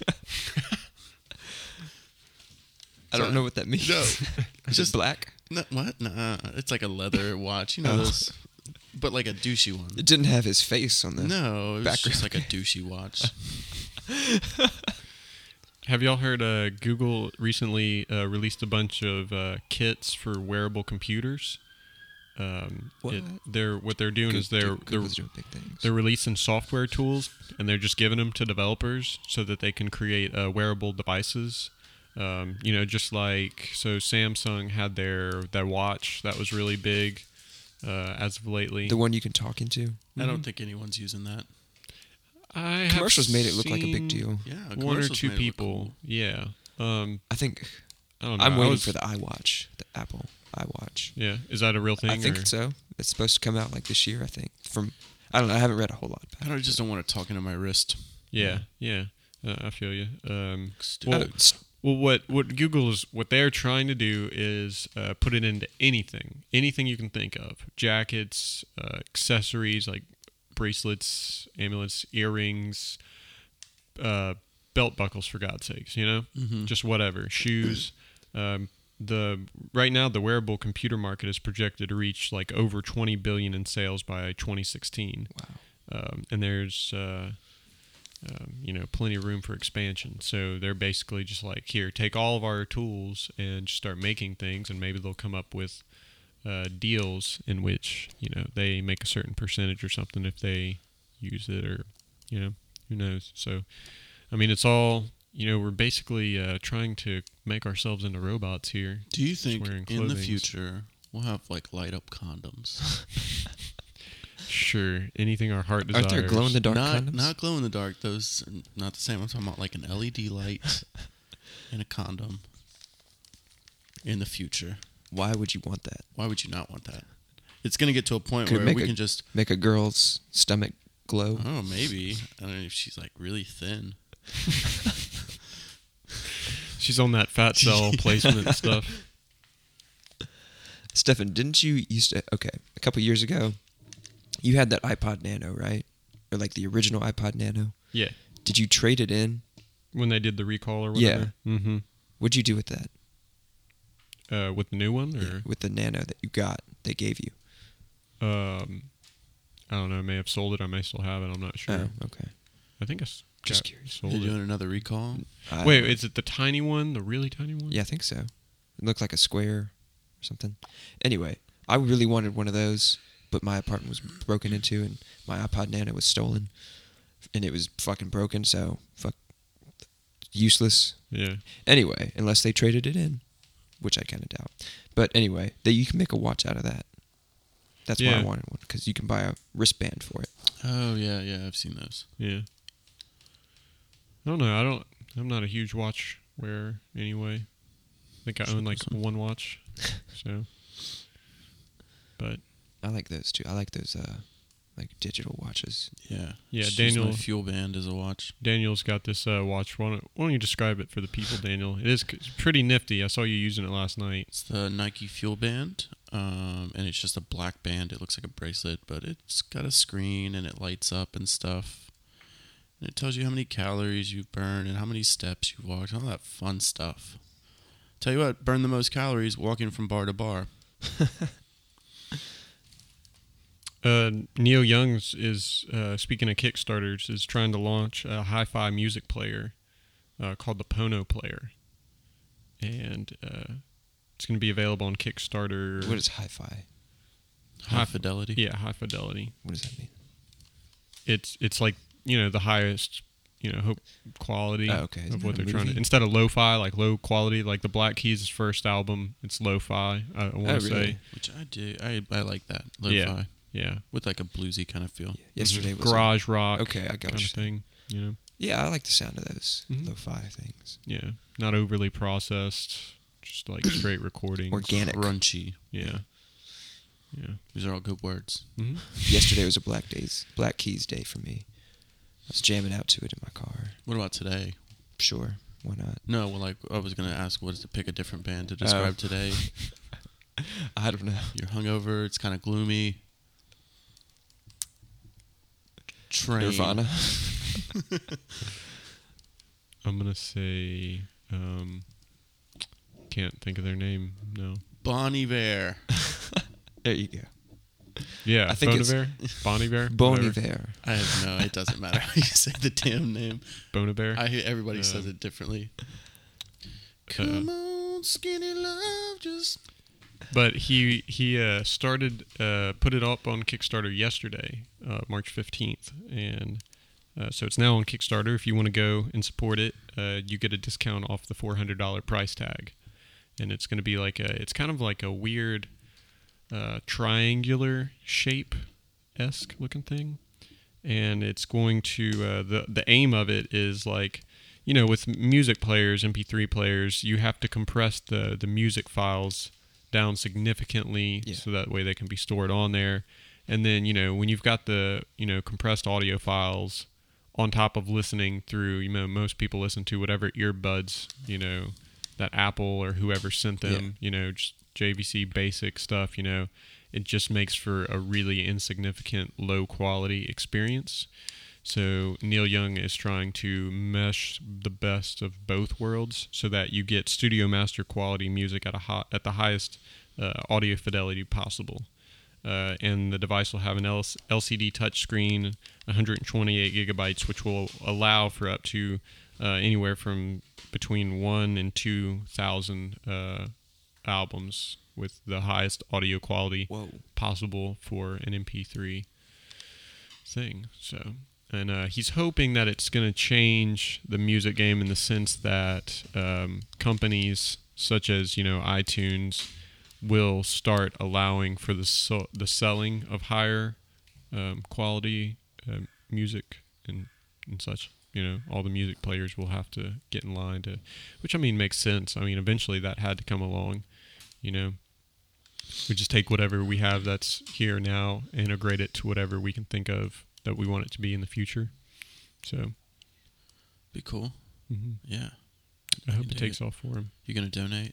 C: I don't know what that means.
B: No,
C: Is
B: just-
C: it black?
B: No, what? Nah, it's like a leather watch. You know
C: Oh.
B: those, but like a douchey one.
C: It didn't have his face on the.
B: No, it was
C: background.
B: just like a douchey watch.
A: Have y'all heard uh, Google recently uh, released a bunch of uh, kits for wearable computers? Um,
C: What?
A: It, they're what they're doing
C: Go-
A: is they're
C: Go-
A: they're,
C: Google's doing big things.
A: they're releasing software tools and they're just giving them to developers so that they can create uh, wearable devices. Um, you know, just like so, Samsung had their their watch that was really big uh, as of lately.
C: The one you can talk into.
B: I don't think anyone's using that.
A: I have
C: Commercials made it look like a
A: seen
C: big deal.
B: Yeah,
A: One or
B: commercials
A: two
B: made it look
A: people,
B: cool.
A: yeah. Um,
C: I think
A: I don't know.
C: I'm
A: I
C: waiting
A: was-
C: for the iWatch, the Apple iWatch.
A: Yeah, is that a real thing?
C: I think
A: or?
C: so. It's supposed to come out like this year. I think. From I don't know. I haven't read a whole lot
B: I
C: about
B: don't, I just don't want it talking to my wrist.
A: Yeah, yeah. Uh, I feel you. Um,
B: Stupid.
C: it. Oh, s-
A: Well, what what Google is what they're trying to do is uh, put it into anything, anything you can think of: jackets, uh, accessories like bracelets, amulets, earrings, uh, belt buckles, for God's sakes, you know,
B: Mm-hmm.
A: just whatever, shoes. Um, the right now the wearable computer market is projected to reach like over twenty billion in sales by twenty sixteen.
C: Wow.
A: Um, and there's uh, um, you know, plenty of room for expansion. So they're basically just like, here, take all of our tools and just start making things, and maybe they'll come up with uh, deals in which, you know, they make a certain percentage or something if they use it, or, you know, who knows. So, I mean, it's all, you know, we're basically uh, trying to make ourselves into robots here.
B: Do you
A: Just
B: think
A: wearing
B: in the
A: clothings.
B: future we'll have like light up condoms?
A: Sure, anything our heart desires.
C: Aren't there glow in the dark
B: not
C: condoms?
B: not glow in the dark. Those are not the same. I'm talking about like an L E D light and a condom in the future.
C: Why would you want that?
B: Why would you not want that? It's gonna get to a point
C: Could it
B: where
C: make
B: we
C: a-
B: can just
C: Make a girl's stomach glow?
B: oh maybe I don't know if she's like really thin.
A: She's on that fat cell placement stuff.
C: Stefan, didn't you used to? Okay, a couple years ago, you had that iPod Nano, right? Or like the original iPod Nano.
A: Yeah,
C: Did you trade it in?
A: when they did the recall or whatever. Yeah. Mm-hmm.
C: What'd you do with that?
A: Uh, with the new one, or
C: Yeah, with the Nano that you got, they gave you.
A: um, I don't know. I may have sold it. I may still have it. I'm not sure.
C: Oh, okay.
A: I think I s-
C: Just
A: got-
C: curious.
A: sold
B: You're
A: it.
B: doing another recall.
C: I-
A: Wait, is it the tiny one, the really tiny one?
C: Yeah, I think so. It looked like a square or something. Anyway, I really wanted one of those, but my apartment was broken into and my iPod Nano was stolen. And it was fucking broken, so fuck useless.
A: Yeah.
C: Anyway, unless they traded it in, which I kind of doubt. But anyway, they, you can make a watch out of that. That's why
A: Yeah.
C: I wanted one, because you can buy a wristband for it.
B: Oh yeah, yeah, I've seen those.
A: Yeah. I don't know. I don't. I'm not a huge watch wearer anyway. I think I own like one watch. So. But
C: I like those too. I like those uh, like digital watches.
B: Yeah,
A: Yeah,
B: Just use my
A: Daniel-
B: Fuel Band as a watch.
A: Daniel's got this uh, watch. Why don't, why don't you describe it for the people, Daniel? It is c- it's pretty nifty. I saw you using it last night.
B: It's the Nike Fuel Band, um, and it's just a black band. It looks like a bracelet, but it's got a screen and it lights up and stuff. And it tells you how many calories you've burned and how many steps you've walked, all that fun stuff. Tell you what, burn the most calories walking from bar to bar.
A: Uh, Neil Young's is uh, speaking of Kickstarters, is trying to launch a hi-fi music player uh, called the Pono Player, and uh, it's going to be available on Kickstarter.
C: What is hi-fi?
B: High
A: High-
B: fidelity.
A: Yeah, high fidelity.
C: What does that mean?
A: It's it's like, you know, the highest, you know, hope quality
C: Oh, okay. Isn't
A: of what
C: that a
A: they're trying to.
C: movie?
A: Instead of lo-fi, like low quality, like the Black Keys' first album, it's lo-fi. I, I want to
C: Oh,
A: say,
C: really?
B: Which I do. I, I like that. Lo-fi.
A: Yeah. yeah,
B: With like a bluesy kind of feel.
C: Yesterday was
A: garage rock.
C: Okay, I got
A: kind
C: what
A: of
C: you're saying.
A: thing. You know.
C: Yeah, I like the sound of those
A: Mhm.
C: lo-fi things.
A: Yeah, not overly processed, just like straight recordings.
C: Organic.
B: Crunchy.
A: Yeah, yeah.
B: These are all good words.
A: hmm
C: Yesterday was a Black Days, Black Keys day for me. I was jamming out to it in my car.
B: What about today?
C: Sure, why not?
B: No, well, like I was gonna ask, what is to pick a different band to describe
C: Oh.
B: today?
C: I don't know.
B: You're hungover. It's kind of gloomy. Train.
C: Nirvana.
A: I'm gonna say, um, can't think of their name. No.
B: Bon Iver.
C: There you go.
A: Yeah,
C: I think
A: Bon
C: it's-
A: Iver, Bon Iver,
C: Bon
A: whatever.
C: Iver.
B: I have no. It doesn't matter how you say the damn name.
A: Bon Iver.
B: I hear everybody
A: Uh,
B: says it differently.
A: uh,
B: Come on, skinny love, just.
A: But he he uh, started uh, put it up on Kickstarter yesterday, uh, March fifteenth, and uh, so it's now on Kickstarter. If you want to go and support it, uh, you get a discount off the four hundred dollar price tag, and it's going to be like a it's kind of like a weird uh, triangular shape esque looking thing, and it's going to uh, the the aim of it is like, you know, with music players, M P three players, you have to compress the the music files down significantly
C: Yeah.
A: so that way they can be stored on there. And then, you know, when you've got the, you know, compressed audio files on top of listening through, you know, most people listen to whatever earbuds, you know, that Apple or whoever sent them,
C: Yeah.
A: you know, just J V C basic stuff, you know, it just makes for a really insignificant, low quality experience. So Neil Young is trying to mesh the best of both worlds so that you get studio master quality music at a hot, at the highest uh, audio fidelity possible. Uh, and the device will have an L- LCD touchscreen, one hundred twenty-eight gigabytes, which will allow for up to uh, anywhere from between one and two thousand uh, albums with the highest audio quality
C: Whoa.
A: possible for an M P three thing. So, and uh, he's hoping that it's going to change the music game in the sense that um, companies such as, you know, iTunes will start allowing for the so- the selling of higher um, quality uh, music and and such. You know, all the music players will have to get in line to, which I mean makes sense. I mean, eventually that had to come along. You know, we just take whatever we have that's here now, integrate it to whatever we can think of that we want it to be in the future. So,
B: Be cool.
A: hmm
B: Yeah.
A: I hope
B: can
A: it
B: dig
A: takes
B: it.
A: off for him.
B: You gonna donate?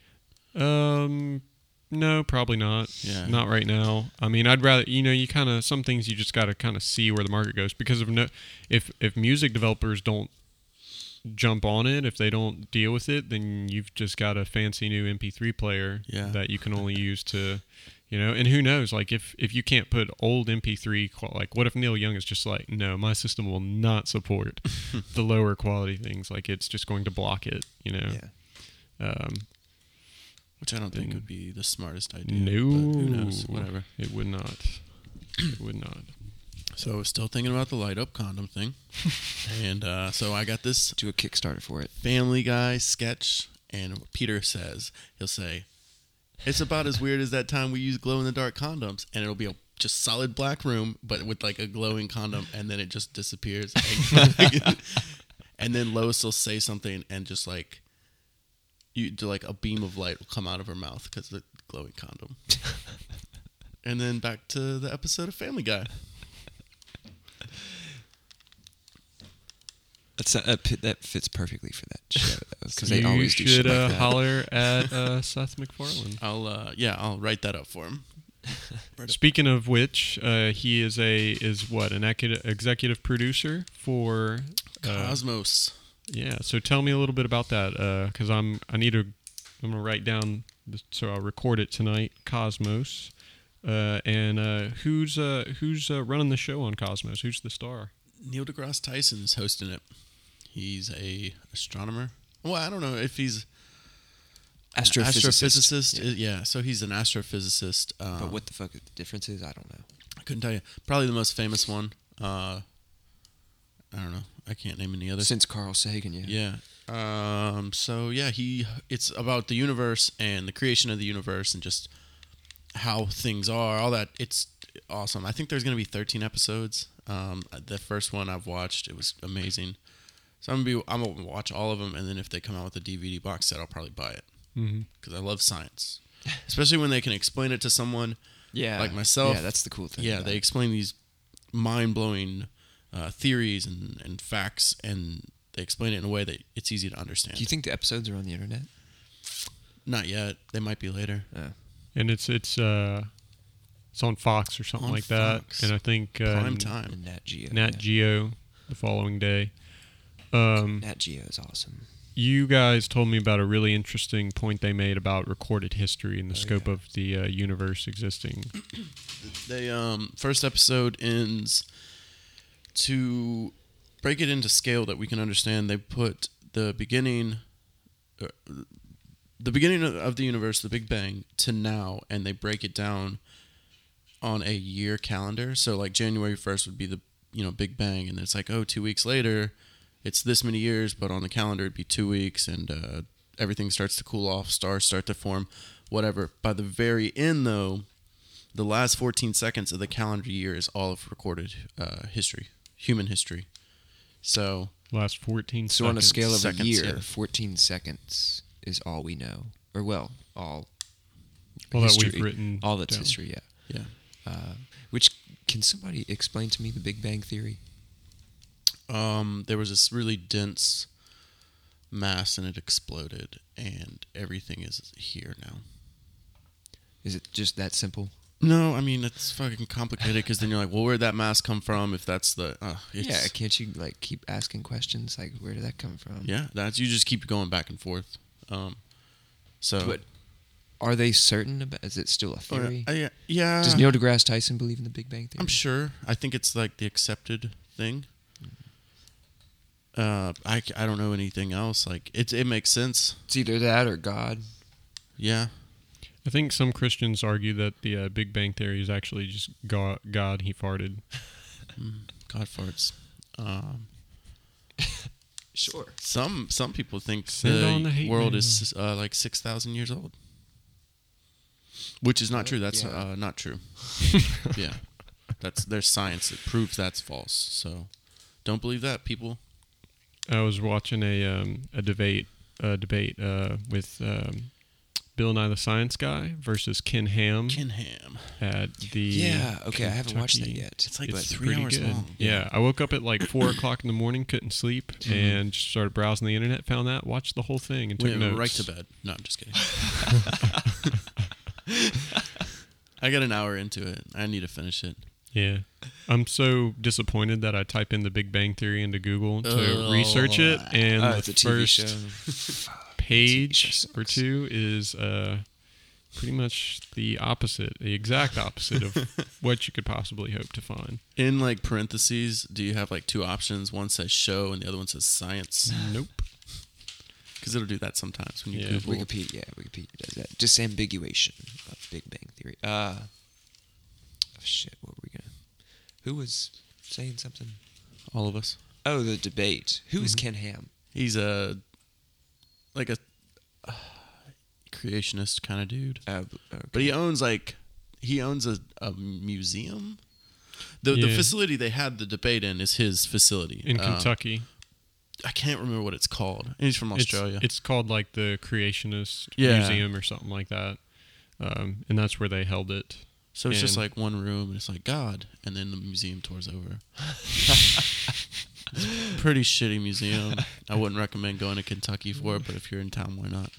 A: Um, no, probably not.
B: Yeah.
A: Not right now. I mean, I'd rather, you know, you kind of, some things you just got to kind of see where the market goes because of no, if, if music developers don't jump on it, if they don't deal with it, then you've just got a fancy new M P three player
B: Yeah.
A: that you can only use to, you know, and who knows, like if, if you can't put old M P three, qual- like what if Neil Young is just like, no, my system will not support the lower quality things. Like it's just going to block it, you know?
C: Yeah.
A: Um,
B: Which I don't think
A: Then-
B: would be the smartest idea.
A: No,
B: But who knows? Whatever.
A: It would not. It would not.
B: So still thinking about the light up condom thing. and uh, so I got this
C: Do a Kickstarter for it.
B: Family Guy sketch, and Peter says, he'll say, it's about as weird as that time we used glow in the dark condoms, and it'll be a just solid black room, but with like a glowing condom, and then it just disappears. And, and then Lois will say something, and just like you do, like a beam of light will come out of her mouth because of the glowing condom. And then back to the episode of Family Guy.
C: That's a, a, pi- that fits perfectly for that show because
A: You
C: they always do
A: should
C: shit like
A: uh,
C: that.
A: holler at uh, Seth MacFarlane.
B: I'll uh, yeah, I'll write that up for him.
A: Speaking of which, uh, he is a is what an ecu- executive producer for uh,
B: Cosmos.
A: Yeah. So tell me a little bit about that, because I'm I need to I'm gonna write down this, so I'll record it tonight. Cosmos, uh, and uh, who's uh, who's uh, running the show on Cosmos? Who's the star?
B: Neil deGrasse Tyson is hosting it. He's a astronomer. Well, I don't know if he's an
C: Astrophysicist.
B: astrophysicist.
C: Yeah.
B: Uh, Yeah, so he's an astrophysicist. Um,
C: But what the fuck the difference is, I don't know.
B: I couldn't tell you. Probably the most famous one. Uh, I don't know. I can't name any others.
C: Since Carl Sagan, yeah.
B: Yeah. Um. So yeah, he. It's about the universe and the creation of the universe and just how things are. All that. It's awesome. I think there's gonna be thirteen episodes. Um. The first one I've watched, it was amazing. So I'm gonna be. I'm gonna watch all of them, and then if they come out with a D V D box set, I'll probably buy it
A: Mm-hmm.
B: because I love science, especially when they can explain it to someone.
C: Yeah.
B: Like myself.
C: Yeah, that's the cool thing.
B: Yeah,
C: about
B: they
C: it.
B: explain these mind-blowing uh, theories and, and facts, and they explain it in a way that it's easy to understand.
C: Do you think the episodes are on the internet?
B: Not yet. They might be later.
C: Oh.
A: And it's it's uh it's on Fox or something
B: On
A: like
B: Fox.
A: that. And I think uh,
B: Prime time.
C: And Nat Geo.
A: Nat
C: yeah.
A: Geo the following day. Um,
C: Nat Geo is awesome.
A: you guys told me about a really interesting point they made about recorded history and the
C: Oh,
A: scope
C: yeah.
A: of the uh, universe existing.
B: They um first episode ends to break it into scale that we can understand. They put the beginning, uh, the beginning of, of the universe, the Big Bang, to now, and they break it down on a year calendar. So like January first would be the you know Big Bang, and it's like oh two weeks later, it's this many years, but on the calendar it'd be two weeks, and uh, everything starts to cool off, stars start to form, whatever. By the very end, though, the last fourteen seconds of the calendar year is all of recorded uh, history, human history. So
A: Last fourteen
C: So on a
A: seconds.
C: scale of a
B: Seconds,
C: year,
B: yeah.
C: fourteen seconds is all we know. Or, well, all
A: All that
C: history.
A: we've written
C: All that's
A: down.
C: history, yeah.
B: yeah,
C: Uh, which, can somebody explain to me the Big Bang Theory?
B: Um, there was this really dense mass, and it exploded, and everything is here now.
C: Is it just that simple?
B: No, I mean it's fucking complicated because then you're like, well, where'd that mass come from? If that's the uh, it's,
C: Yeah, can't you like keep asking questions like where did that come from?
B: yeah, that's you just keep going back and forth. Um, so,
C: But are they certain about? Is it still a
B: Oh,
C: theory?
B: yeah, uh, yeah, yeah.
C: Does Neil deGrasse Tyson believe in the Big Bang Theory?
B: I'm sure. I think it's like the accepted thing. Uh, I, I don't know anything else. Like it it makes sense.
C: It's either that or God.
B: Yeah.
A: I think some Christians argue that the uh, Big Bang Theory is actually just God. God he farted.
B: Mm, God farts. Um,
C: Sure.
B: some some people think
A: Send on the
B: the
A: hate
B: world
A: mail.
B: is uh, like six thousand years old, which is not true. That's
C: Yeah.
B: uh, not true. Yeah, that's there's science that proves that's false. So don't believe that, people.
A: I was watching a um, a debate a debate uh, with um, Bill Nye the Science Guy versus Ken Ham
B: Ken Ham.
A: at the
C: Yeah. Okay, I haven't watched that
A: Kentucky-
C: yet.
B: It's like
C: but
B: three
A: pretty
B: hours
A: good.
B: long.
A: Yeah, I woke up at like four o'clock in the morning, couldn't sleep,
B: Mhm.
A: and just started browsing the internet, found that, watched the whole thing, and took
B: Went
A: notes.
B: right to bed. No, I'm just kidding. I got an hour into it. I need to finish it.
A: Yeah, I'm so disappointed that I type in the Big Bang Theory into Google to
B: Oh.
A: research it, and
C: Oh,
A: the
C: it's a T V
A: first
C: show.
A: page
C: T V show
A: or
C: sucks.
A: two is uh, pretty much the opposite, the exact opposite of what you could possibly hope to find.
B: In like parentheses, do you have like two options? One says show and the other one says science.
A: Nope.
B: Because it'll do that sometimes when you
A: Yeah.
B: Google.
C: Wikipedia, yeah, Wikipedia does that. Disambiguation of Big Bang Theory. Uh, oh shit, what were we gonna? Who was saying something?
B: All of us.
C: Oh, the debate. Who is
B: Mhm.
C: Ken Ham?
B: He's a like a uh, creationist kind of dude,
C: Uh, okay.
B: but he owns like he owns a, a museum. The the
A: Yeah.
B: facility they had the debate in is his facility
A: In
B: Uh,
A: Kentucky.
B: I can't remember what it's called. And he's from Australia.
A: It's, it's called like the Creationist
B: Yeah.
A: Museum or something like that. Um, and that's where they held it.
B: so it's just
A: and-
B: like one room, and it's like God, and then the museum tours over. Pretty shitty museum. I wouldn't recommend going to Kentucky for it, but if you're in town, why not?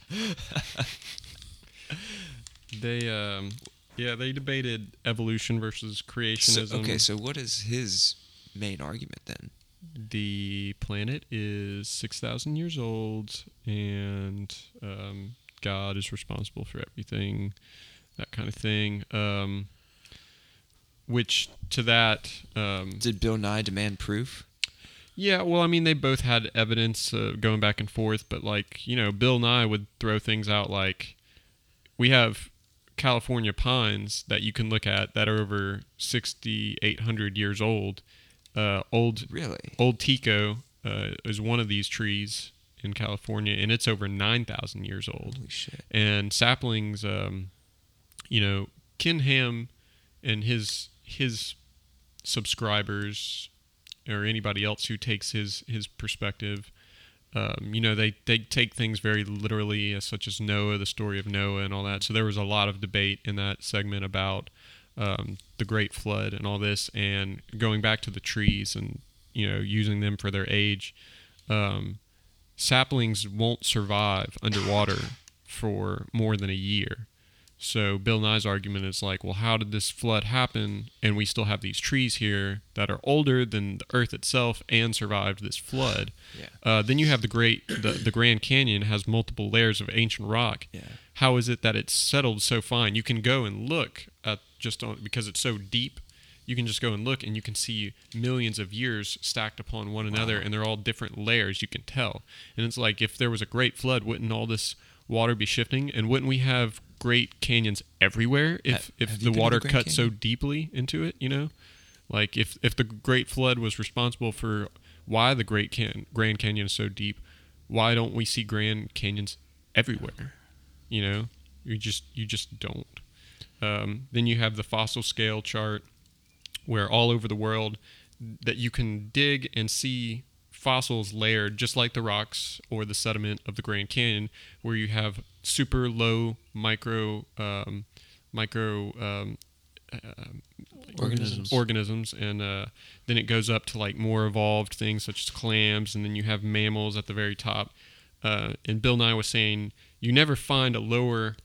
A: They, um, yeah, they debated evolution versus
C: So,
A: creationism.
C: okay, so what is his main argument then?
A: The planet is six thousand years old, and um, God is responsible for everything, that kind of thing. Um, which, to that, um,
C: Did Bill Nye demand proof?
A: yeah, well, I mean, they both had evidence uh, going back and forth, but, like, you know, Bill Nye would throw things out like, we have California pines that you can look at that are over sixty-eight hundred years old. Uh, old
C: Really?
A: Old Tico uh, is one of these trees in California, and it's over nine thousand years old.
C: Holy shit.
A: And saplings, um, you know, Ken Ham and his his subscribers, or anybody else who takes his his perspective, um, you know, they, they take things very literally, uh, such as Noah, the story of Noah, and all that. So there was a lot of debate in that segment about um, the Great Flood and all this, and going back to the trees and, you know, using them for their age. Um, saplings won't survive underwater for more than a year. So Bill Nye's argument is like, well, how did this flood happen, and we still have these trees here that are older than the Earth itself and survived this flood?
C: Yeah.
A: Uh, then you have the great, the, the Grand Canyon has multiple layers of ancient rock.
C: Yeah.
A: How is it that it's settled so fine? You can go and look at just on because it's so deep. You can just go and look, and you can see millions of years stacked upon one another, and they're all different layers. You can tell, and it's like if there was a great flood, wouldn't all this water be shifting? And wouldn't we have great canyons everywhere if
C: Ha-
A: if
C: have you
A: the
C: been to
A: water
C: Grand
A: cut so
C: Canyon?
A: deeply into it? You know, like if if the Great Flood was responsible for why the Great Can- Grand Canyon is so deep, why don't we see Grand Canyons everywhere? You know, you just you just don't. Um, then you have the fossil scale chart, where all over the world that you can dig and see fossils layered just like the rocks or the sediment of the Grand Canyon, where you have super low micro um, micro um, uh,
B: Organisms.
A: organisms, and uh, then it goes up to like more evolved things such as clams, and then you have mammals at the very top. Uh, and Bill Nye was saying you never find a lower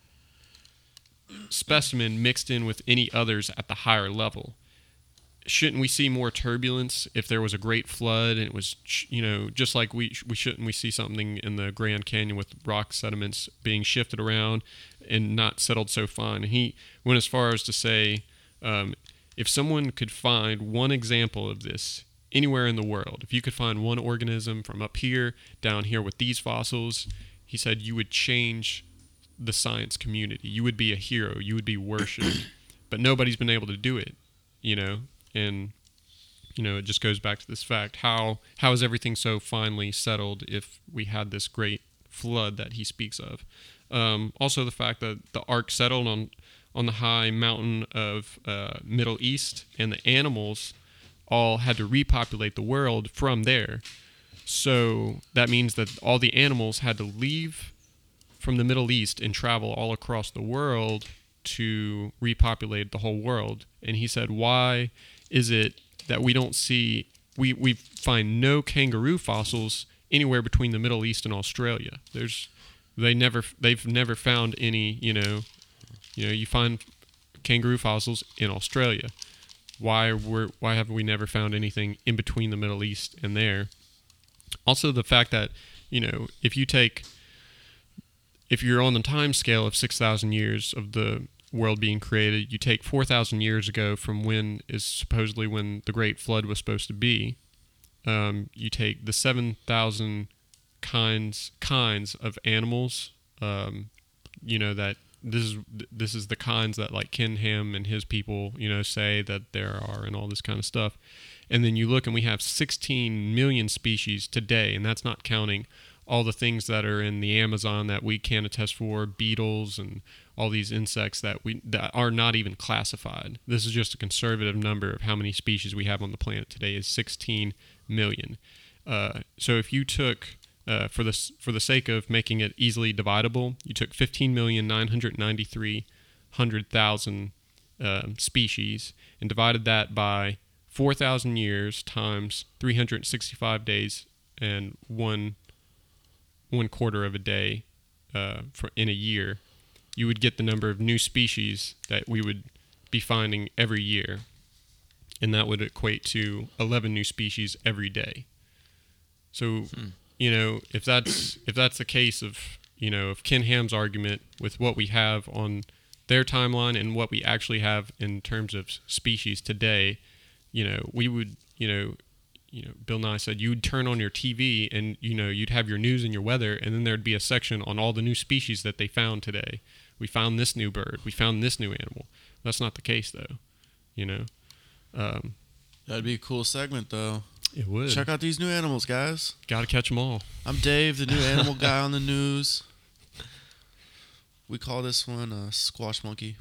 A: specimen mixed in with any others at the higher level. Shouldn't we see more turbulence if there was a great flood and it was, you know, just like we we shouldn't we see something in the Grand Canyon with rock sediments being shifted around and not settled so fine? And he went as far as to say, um, if someone could find one example of this anywhere in the world, if you could find one organism from up here down here with these fossils, he said you would change the science community. You would be a hero. You would be worshipped. But nobody's been able to do it, you know. And, you know, it just goes back to this fact. How how is everything so finely settled if we had this great flood that he speaks of? Um, also, the fact that the ark settled on, on the high mountain of uh, Middle East, and the animals all had to repopulate the world from there. So that means that all the animals had to leave from the Middle East and travel all across the world to repopulate the whole world. And he said, why is it that we don't see, we, we find no kangaroo fossils anywhere between the Middle East and Australia? There's, they never, they've never found any, you know, you know, you find kangaroo fossils in Australia. Why were, why have we never found anything in between the Middle East and there? Also, the fact that, you know, if you take, if you're on the time scale of six thousand years of the world being created, you take four thousand years ago from when is supposedly when the Great Flood was supposed to be. Um, you take the seven thousand kinds kinds of animals, um, you know, that this is this is the kinds that like Ken Ham and his people, you know, say that there are, and all this kind of stuff. And then you look and we have sixteen million species today, and that's not counting all the things that are in the Amazon that we can't attest for, beetles and all these insects that we that are not even classified. This is just a conservative number of how many species we have on the planet today is sixteen million. Uh, so if you took, uh, for the for the sake of making it easily dividable, you took fifteen million nine hundred ninety-three hundred thousand um, species and divided that by four thousand years times three hundred sixty-five days and one one quarter of a day uh, for in a year, you would get the number of new species that we would be finding every year, and that would equate to eleven new species every day. So, hmm. you know, if that's if that's the case of, you know, of Ken Ham's argument with what we have on their timeline and what we actually have in terms of species today, you know, we would, you know, you know, Bill Nye said you'd turn on your T V and, you know, you'd have your news and your weather, and then there'd be a section on all the new species that they found today. We found this new bird. We found this new animal. That's not the case, though, you know. Um,
B: That'd be a cool segment, though.
A: It would.
B: Check out these new animals, guys.
A: Got to catch them all.
B: I'm Dave, the new animal guy on the news. We call this one a squash monkey.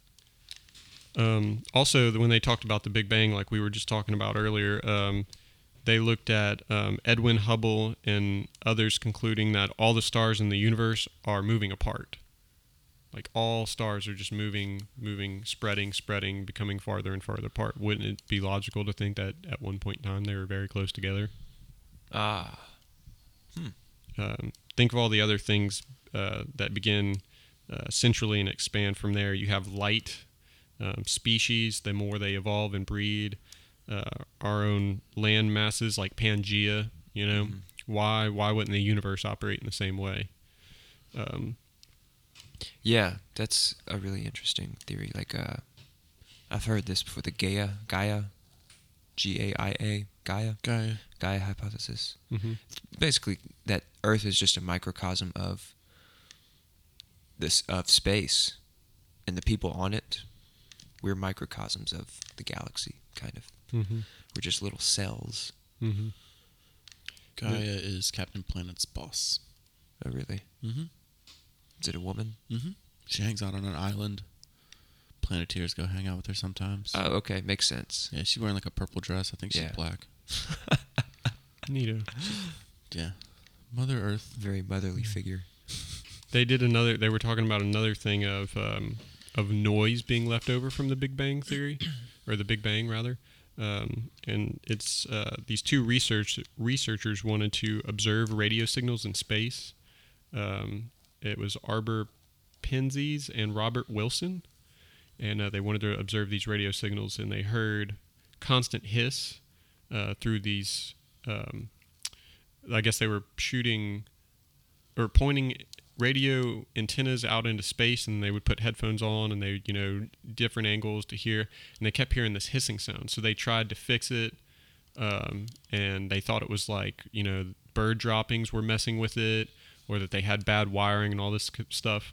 A: Um, also, when they talked about the Big Bang, like we were just talking about earlier, um, they looked at um, Edwin Hubble and others concluding that all the stars in the universe are moving apart. Like all stars are just moving, moving, spreading, spreading, becoming farther and farther apart. Wouldn't it be logical to think that at one point in time they were very close together?
C: Ah. Hmm.
A: Um, think of all the other things uh, that begin uh, centrally and expand from there. You have light, um, species, the more they evolve and breed. Uh, our own land masses like Pangea, you know, mm-hmm. why why wouldn't the universe operate in the same way? Um,
C: yeah, that's a really interesting theory. Like, uh, I've heard this before, the Gaia, Gaia, G A I A, Gaia,
B: Gaia,
C: Gaia hypothesis.
A: Mm-hmm.
C: Basically, that Earth is just a microcosm of this of space, and the people on it, we're microcosms of the galaxy, kind of.
A: Mm-hmm.
C: We're just little cells.
A: Mm-hmm.
B: Gaia yeah. is Captain Planet's boss.
C: Oh, really?
B: Mm-hmm.
C: Is it a woman?
B: Mm-hmm. She hangs out on an island. Planeteers go hang out with her sometimes.
C: Oh, okay. Makes sense.
B: Yeah, she's wearing like a purple dress. I think she's
C: yeah.
B: black.
A: Neato.
B: Yeah. Mother Earth.
C: Very motherly figure.
A: They did another, they were talking about another thing of um, of noise being left over from the Big Bang Theory. or the Big Bang rather. Um, and it's uh, these two research researchers wanted to observe radio signals in space. Um, it was Arbor Penzies and Robert Wilson, and uh, they wanted to observe these radio signals, and they heard constant hiss uh, through these. Um, I guess they were shooting or pointing radio antennas out into space, and they would put headphones on, and they, you know, different angles to hear, and they kept hearing this hissing sound. So they tried to fix it, um, and they thought it was like, you know, bird droppings were messing with it, or that they had bad wiring and all this stuff.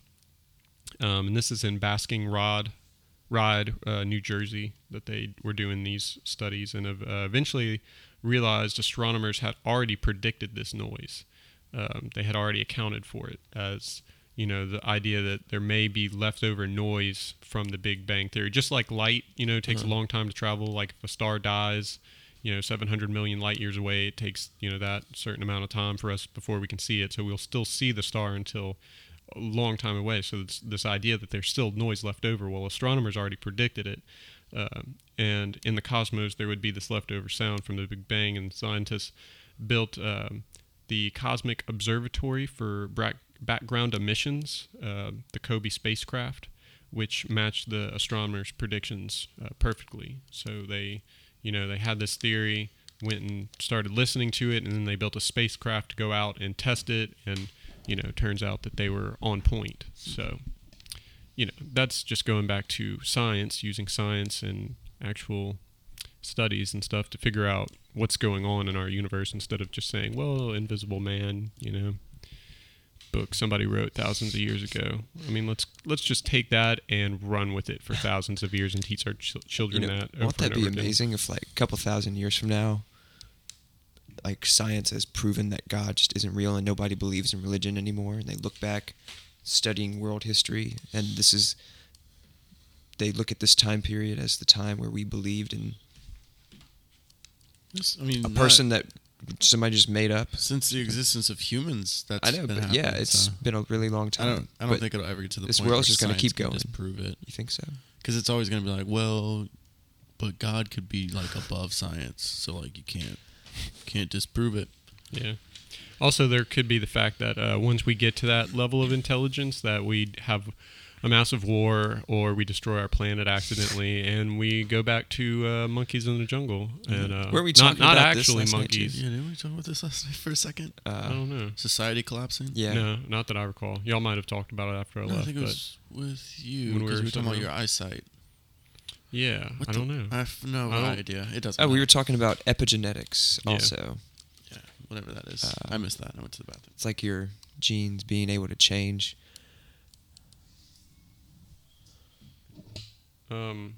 A: Um, and this is in Basking Rod, Ride, uh, New Jersey, that they were doing these studies, and have uh, eventually realized astronomers had already predicted this noise. Um, they had already accounted for it as, you know, the idea that there may be leftover noise from the Big Bang Theory. Just like light, you know, takes uh-huh. a long time to travel. Like if a star dies, you know, seven hundred million light years away, it takes, you know, that certain amount of time for us before we can see it. So we'll still see the star until a long time away. So it's this idea that there's still noise left over. Well, astronomers already predicted it. Um, and in the cosmos, there would be this leftover sound from the Big Bang, and scientists built um, the Cosmic Observatory for Bra- Background Emissions, uh, the COBE spacecraft, which matched the astronomers' predictions uh, perfectly. So they, you know, they had this theory, went and started listening to it, and then they built a spacecraft to go out and test it, and, you know, it turns out that they were on point. So, you know, that's just going back to science, using science and actual studies and stuff to figure out what's going on in our universe, instead of just saying, well, Invisible Man, you know, book somebody wrote thousands of years ago. I mean, let's let's just take that and run with it for thousands of years and teach our ch- children
C: you know,
A: that over
C: won't that
A: and
C: be
A: over again.
C: amazing if, like, a couple thousand years from now, like, science has proven that God just isn't real and nobody believes in religion anymore, and they look back studying world history, and this is, they look at this time period as the time where we believed in
B: Yes, I mean,
C: a
B: not-
C: person that somebody just made up.
B: since the existence of humans, that's
C: I know,
B: been
C: but
B: happening,
C: yeah, it's
B: so.
C: been a really long
B: I
C: time.
B: don't. I don't
C: But
B: think it'll ever get to the
C: this
B: point
C: world's
B: where
C: just gonna
B: science
C: keep
B: can
C: going.
B: disprove it,
C: You think so?
B: because it's always going to be like, well, but God could be like above science, so like you can't can't disprove it.
A: Yeah. Also, there could be the fact that uh, once we get to that level of intelligence, that we have a massive war, or we destroy our planet accidentally, and we go back to uh, monkeys in the jungle. And uh,
C: Were we
A: not
C: talking
A: not
C: about this
A: actually
C: last night,
A: monkeys.
C: too?
B: Yeah, didn't we talk about this last night for a second?
A: I
C: Uh,
A: don't know.
B: Society collapsing.
C: yeah.
A: No, not that I recall. Y'all might have talked about it after I
B: No, I
A: left.
B: think it
A: but
B: was with you
A: when we
B: because
A: were
B: we were talking about
A: sitting
B: your eyesight.
A: yeah,
B: What
A: I
B: the-
A: don't know.
B: I have no
A: I don't-
B: idea. It doesn't.
C: Oh, we
B: matter.
C: were talking about epigenetics
A: Yeah.
C: also.
B: Yeah, whatever that is.
C: Uh,
B: I missed that. I went to the bathroom.
C: It's like your genes being able to change.
A: Um,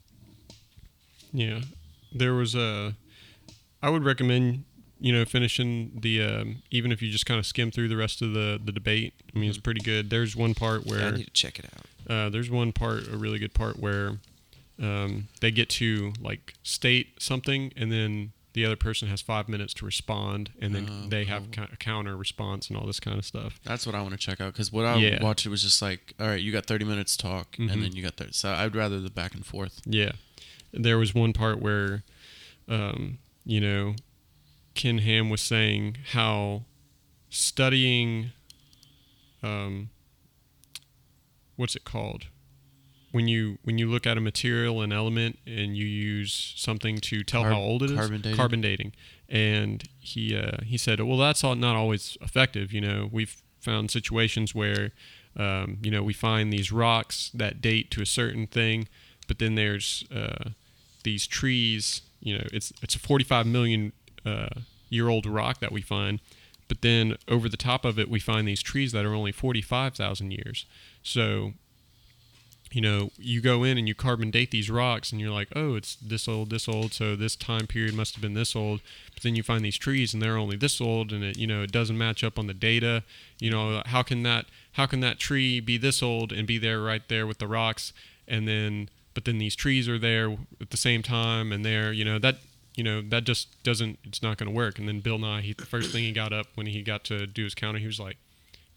A: yeah, there was a. I would recommend, you know, finishing the um, even if you just kind of skim through the rest of the the debate. I mean, it's pretty good. There's one part
C: Yeah, I
A: where
C: need to check it out.
A: uh, there's one part, a really good part where um, they get to like state something, and then the other person has five minutes to respond, and then
B: Oh,
A: they have
B: cool.
A: ki- a counter response and all this kind of stuff.
B: That's what I want to check out because what I
A: Yeah.
B: watched it was just like, all right, you got thirty minutes to talk,
A: Mhm.
B: and then you got thirty. So I'd rather the back and forth.
A: Yeah. There was one part where, um, you know, Ken Ham was saying how studying, um, what's it called? When you when you look at a material, an element, and you use something to tell
B: Carb-
A: how old it is,
B: carbon dating?
A: carbon dating, and he uh, he said, well, that's all not always effective. You know, we've found situations where, um, you know, we find these rocks that date to a certain thing, but then there's uh, these trees. You know, it's it's a forty-five million uh, year old rock that we find, but then over the top of it, we find these trees that are only forty-five thousand years. So, you know, you go in and you carbon date these rocks, and you're like, oh, it's this old, this old, so this time period must have been this old. But then you find these trees, and they're only this old, and it, you know, it doesn't match up on the data. You know, how can that, how can that tree be this old and be there right there with the rocks, and then, but then these trees are there at the same time, and they're, you know, that, you know, that just doesn't, it's not going to work. And then Bill Nye, he, the first thing he got up when he got to do his counter, he was like,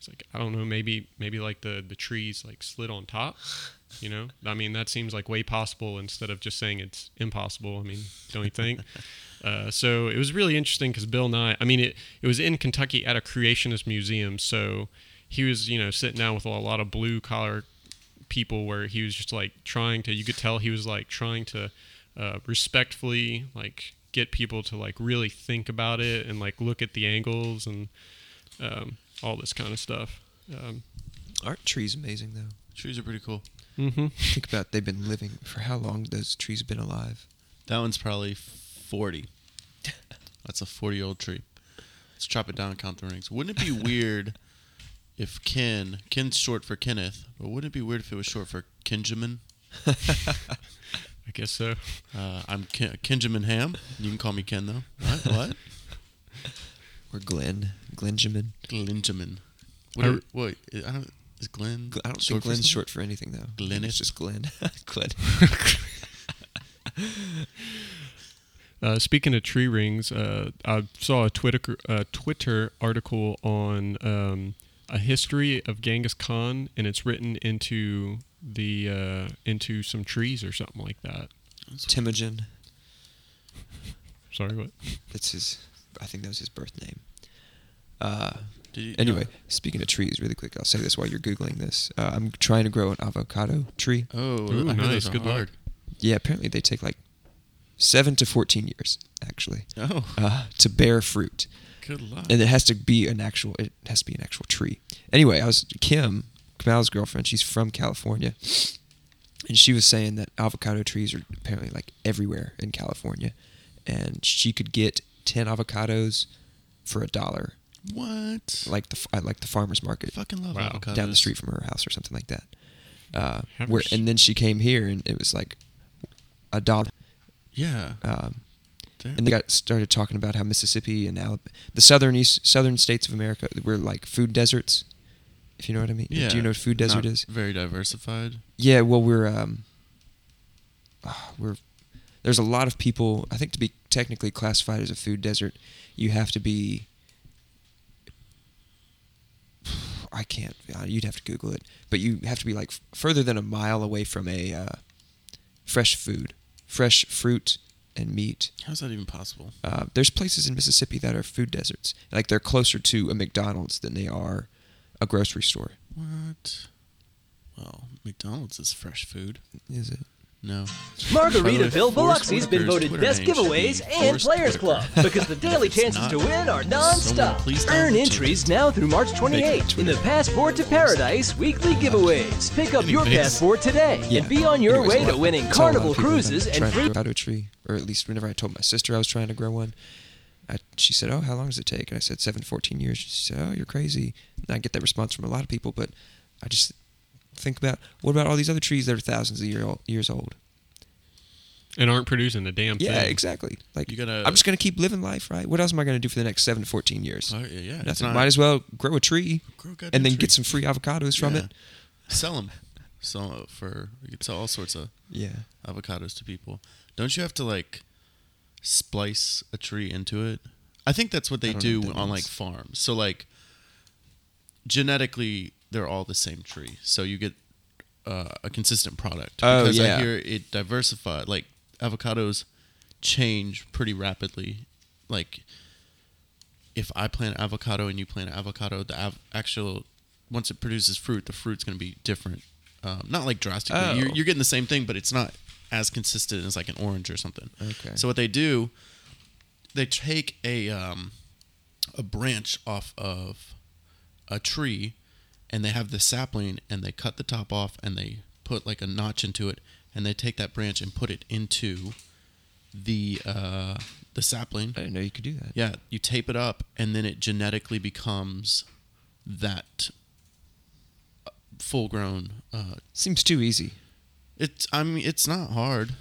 A: It's like, I don't know, maybe maybe like the the trees like slid on top. You know, I mean, that seems like way possible instead of just saying it's impossible. I mean, don't you think? uh, so it was really interesting because Bill Nye, I mean, it, it was in Kentucky at a creationist museum. So he was, you know, sitting down with a lot of blue collar people where he was just like trying to, you could tell he was like trying to uh, respectfully like get people to like really think about it and like look at the angles and um, all this kind of stuff. Um,
C: Aren't trees amazing, though?
B: Trees are pretty cool.
A: mm-hmm.
C: Think about they've been living for how long those trees have been alive.
B: That one's probably forty. That's a forty-year-old tree. Let's chop it down and count the rings. Wouldn't it be weird if Ken, Ken's short for Kenneth, but wouldn't it be weird if it was short for Kinjamin?
A: I guess so.
B: Uh, I'm Ken, Kinjamin Ham. You can call me Ken, though. What? What?
C: Or Glenn. Glenjamin.
B: Glenjamin. What?
A: I-
B: Are, what? I don't. Is Glenn?
C: I don't
B: short
C: think
B: for
C: Glenn's
B: something?
C: short for anything, though.
B: Glenneth?
C: It's just Glenn. Glenn.
A: Uh, speaking of tree rings, uh, I saw a Twitter uh, Twitter article on um, a history of Genghis Khan, and it's written into the uh, into some trees or something like that.
C: Temujin.
A: Sorry, what?
C: That's his. I think that was his birth name. Uh,
B: Did you,
C: anyway, speaking of trees, really quick, I'll say this while you're googling this. Uh, I'm trying to grow an avocado tree.
B: Oh,
A: Ooh,
B: I heard
A: nice.
B: those are
A: Good luck.
B: hard.
C: Yeah, apparently they take like seven to fourteen years, actually,
B: Oh,
C: uh, to bear fruit.
B: good luck.
C: And it has to be an actual. It has to be an actual tree. Anyway, I was Kim, Kamal's girlfriend. She's from California, and she was saying that avocado trees are apparently like everywhere in California, and she could get ten avocados for a dollar,
B: What?
C: like the at like the farmers market
B: Fucking love
A: Wow.
B: avocados.
C: down the street from her house or something like that. Uh,
A: Have
C: where,
A: her s-
C: and then she came here, and it was like a dollar.
B: Yeah.
C: Um,
B: Damn.
C: and they got started talking about how Mississippi and Alabama, the southern east, southern states of America, were like food deserts. If you know what I mean.
B: yeah.
C: Do you know what food desert
B: Not
C: is?
B: Very diversified.
C: Yeah. Well, we're um, ah, we're there's a lot of people. I think to be technically classified as a food desert, you have to be. I can't. uh, You'd have to Google it, but you have to be like f- further than a mile away from a uh, fresh food, fresh fruit and meat.
B: How's that even possible?
C: Uh, there's places in Mississippi that are food deserts. Like they're closer to a McDonald's than they are a grocery store.
B: What? Well, McDonald's is fresh food.
C: Is it?
B: No.
D: Margaritaville
B: Forrest
D: Biloxi's been
B: Whitaker's
D: voted
B: Twitter
D: Best
B: name should be
D: Giveaways and
B: Forrest
D: Players
B: Whitaker.
D: Club because the daily
B: If it's
D: chances
B: not,
D: to win are
B: someone
D: non-stop.
B: please
D: Earn
B: download
D: entries now through March twenty-eighth in the Passport to Paradise weekly giveaways. Pick up your
A: Anyways.
D: passport today
C: Yeah.
D: and be on your
C: Anyways,
D: way
C: a
D: to
C: lot-
D: winning
C: I saw a lot of
D: Carnival
C: people
D: cruises
C: trying
D: and
C: to
D: free.
C: grow avocado tree, or at least whenever I told my sister I was trying to grow one, I, she said, "Oh, how long does it take?" And I said, seven to fourteen years. She said, "Oh, you're crazy." And I get that response from a lot of people, but I just think about what about all these other trees that are thousands of year old, years old?
A: And aren't producing a damn
C: Yeah,
A: thing.
C: exactly. Like
B: You gotta-
C: I'm just gonna keep living life, right? What else am I gonna do for the next seven to fourteen years?
B: Oh, yeah, yeah. It's
C: Nothing.
B: not-
C: Might as well grow a tree
B: Grow a goddamn
C: and then
B: tree.
C: get some free avocados from
B: Yeah.
C: it.
B: Sell them. Sell it for. You could sell all sorts of
C: Yeah.
B: avocados to people. Don't you have to like splice a tree into it? I think that's what
C: I
B: they
C: don't know
B: do
C: what that
B: on
C: means.
B: like farms. So like genetically, they're all the same tree, so you get uh, a consistent product.
C: Oh,
B: because
C: yeah.
B: I hear it diversified. Like avocados change pretty rapidly. Like if I plant avocado and you plant avocado, the av- actual once it produces fruit, the fruit's going to be different. Um, not like drastically.
C: Oh.
B: You're, you're getting the same thing, but it's not as consistent as like an orange or something.
C: Okay.
B: So what they do, they take a um, a branch off of a tree, and they have the sapling, and they cut the top off, and they put like a notch into it, and they take that branch and put it into the uh, the sapling.
C: I didn't know you could do that.
B: Yeah, you tape it up, and then it genetically becomes that full grown. Uh,
C: Seems too easy.
B: it's I mean it's not hard.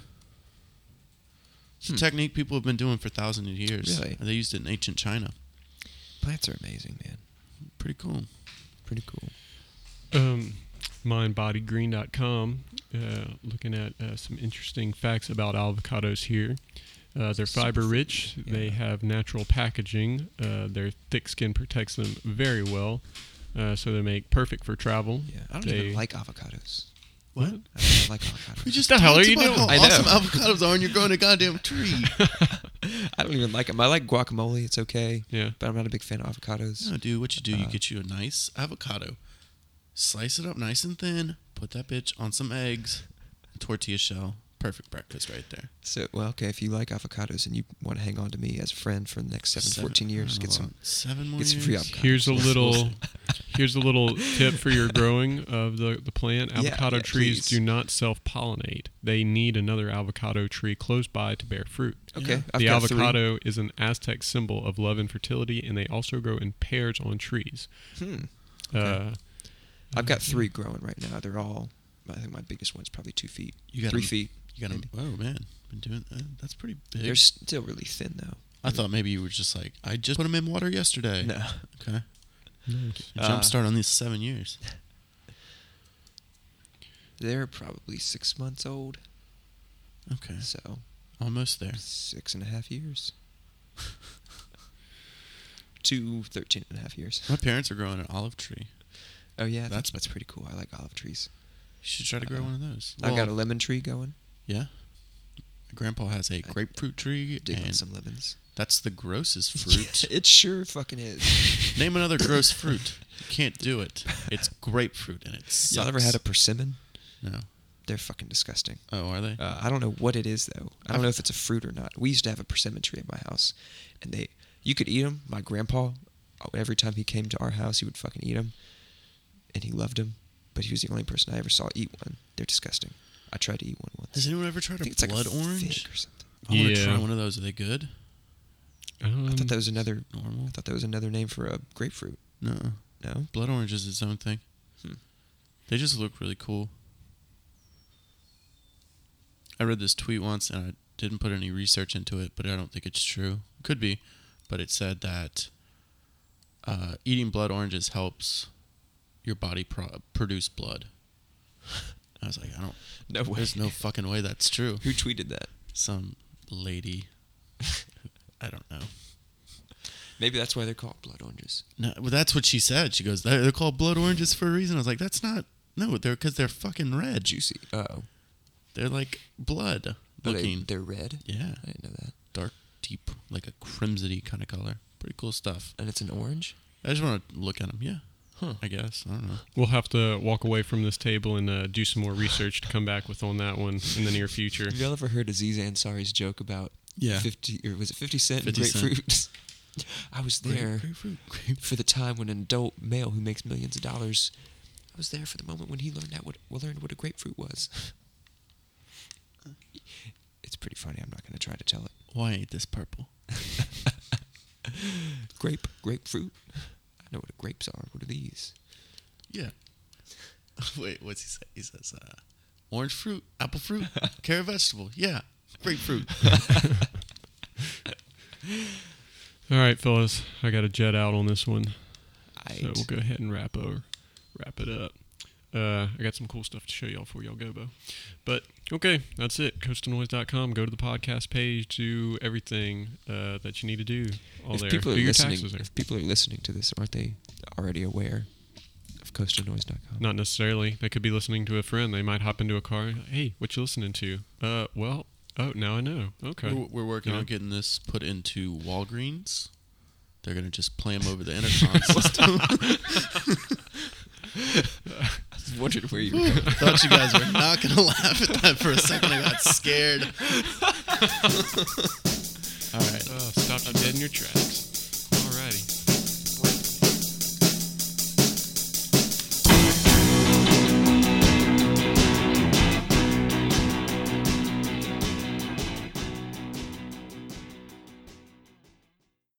B: It's a
C: Hmm.
B: technique people have been doing for thousands of years.
C: Really?
B: They used it in ancient China.
C: Plants are amazing, man.
B: Pretty cool.
C: Pretty cool.
A: Um, mind body green dot com, uh, looking at uh, some interesting facts about avocados here. Uh, they're fiber rich. They
C: Yeah.
A: have natural packaging. Uh, their thick skin protects them very well. Uh, so they make perfect for travel.
C: Yeah, I don't
A: They-
C: even like avocados.
B: What?
C: I don't like avocados.
B: We just
A: the hell
B: talked
A: are you
B: about
A: doing?
B: How
C: I know.
B: awesome avocados are, and you're growing a goddamn tree.
C: I don't even like them. I like guacamole. It's okay.
A: Yeah.
C: But I'm not a big fan of avocados.
B: No, dude, what you do? You
C: Uh,
B: get you a nice avocado, slice it up nice and thin, put that bitch on some eggs, tortilla shell. Perfect breakfast right there.
C: So, well, okay, if you like avocados and you want to hang on to me as a friend for the next seven,
B: Seven-
C: fourteen years,
B: I don't
C: get
B: know,
C: some.
B: about seven more
C: get some
B: years.
C: free avocados.
A: Here's a
C: We'll-
A: little here's a little tip for your growing of the, the plant.
C: Yeah,
A: Avocado
C: yeah,
A: trees
C: please.
A: do not self-pollinate. They need another avocado tree close by to bear fruit.
C: Okay,
B: Yeah.
C: I've
A: the
C: got three.
A: avocado is an Aztec symbol of love and fertility, and they also grow in pairs on trees.
C: Hmm.
A: Uh,
C: I've got three growing right now. They're all. I think my biggest one's probably two feet.
B: You got
C: three
B: them-
C: feet.
B: You got them. Oh man, been doing uh, that's pretty big.
C: They're still really thin though.
B: I thought maybe you were just like, I just put them in water yesterday.
C: No.
B: Okay.
C: Uh,
B: Jump start on these seven years.
C: They're probably six months old.
B: Okay.
C: So
B: Almost there.
C: six and a half years. to thirteen and a half years.
B: My parents are growing an olive tree.
C: Oh yeah, that's
B: That's-
C: that's pretty cool. I like olive trees.
B: You should try to grow
C: Uh,
B: one of those.
C: I've got a
B: Well,
C: lemon tree going.
B: yeah. My grandpa has a grapefruit tree,
C: Dig on
B: and
C: some lemons.
B: that's the grossest fruit.
C: It sure fucking is.
B: Name another gross fruit. You can't do it. It's grapefruit, and it sucks.
C: Y'all ever had a persimmon?
B: No.
C: They're fucking disgusting.
B: Oh, are they?
C: Uh, I don't know what it is though. I don't know if it's a fruit or not. We used to have a persimmon tree at my house, and they you could eat them. My grandpa, every time he came to our house, he would fucking eat them, and he loved them. But he was the only person I ever saw eat one. They're disgusting. I tried to eat one once.
B: Has anyone ever tried
C: I
B: a
C: think it's like
B: blood
C: a
B: orange?
C: fig or something.
B: I want to
A: Yeah.
B: try one of those. Are they good?
A: um,
C: I thought that was another.
B: Normal?
C: I thought that was another name for a grapefruit.
B: No.
C: No.
B: Blood orange is its own thing.
C: Hmm.
B: They just look really cool. I read this tweet once and I didn't put any research into it, but I don't think it's true. Could be, but it said that uh, eating blood oranges helps your body pro- produce blood. I was like, I don't.
C: No way.
B: There's no fucking way that's true.
C: Who tweeted that?
B: Some lady. I don't know.
C: Maybe that's why they're called blood oranges.
B: No, well, that's what she said. She goes, they're, they're called blood oranges for a reason. I was like, that's not. No, they're because they're fucking red.
C: Juicy. Oh.
B: They're like blood
C: Are they,
B: looking.
C: they're red?
B: Yeah,
C: I didn't know that.
B: dark, deep, like a crimsony kind of color. Pretty cool stuff.
C: And it's an orange?
B: I just want to look at them. Yeah,
C: Huh.
B: I guess. I don't know.
A: We'll have to walk away from this table and uh, do some more research to come back with on that one in the near future.
C: Have y'all ever heard Aziz Ansari's joke about
B: Yeah.
C: fifty or was it fifty cent and
B: fifty cent.
C: grapefruit? I was there
B: Grapefruit. Grape-
C: for the time when an adult male who makes millions of dollars. I was there for the moment when he learned that what learned what a grapefruit was. It's pretty funny. I'm not going to try to tell it.
B: Why ain't this purple?
C: Grape, grapefruit. I know what grapes are. What are these?
B: Yeah. Wait, what's he say? He says, uh, orange fruit, apple fruit, carrot vegetable. Yeah, grapefruit.
A: All right, fellas, I got to jet out on this one,
C: I
A: so we'll go ahead and wrap over, wrap it up. Uh, I got some cool stuff to show y'all before y'all go, Bo. But okay, that's it. coastal noise dot com. Go to the podcast page. Do everything uh, that you need to do. All
C: if
A: there.
C: people are
A: do your
C: listening,
A: taxes there.
C: if people are listening to this, aren't they already aware of coastal noise dot com?
A: Not necessarily. They could be listening to a friend. They might hop into a car. Hey, what you listening to? Uh, well, oh, now I know. Okay.
B: We're, we're working
A: Yeah.
B: on getting this put into Walgreens. They're gonna just play them over the intercom system.
C: I was wondering where you were going.
B: Thought you guys were not gonna laugh at that for a second. I got scared. All right.
A: Oh, stop you dead in your tracks.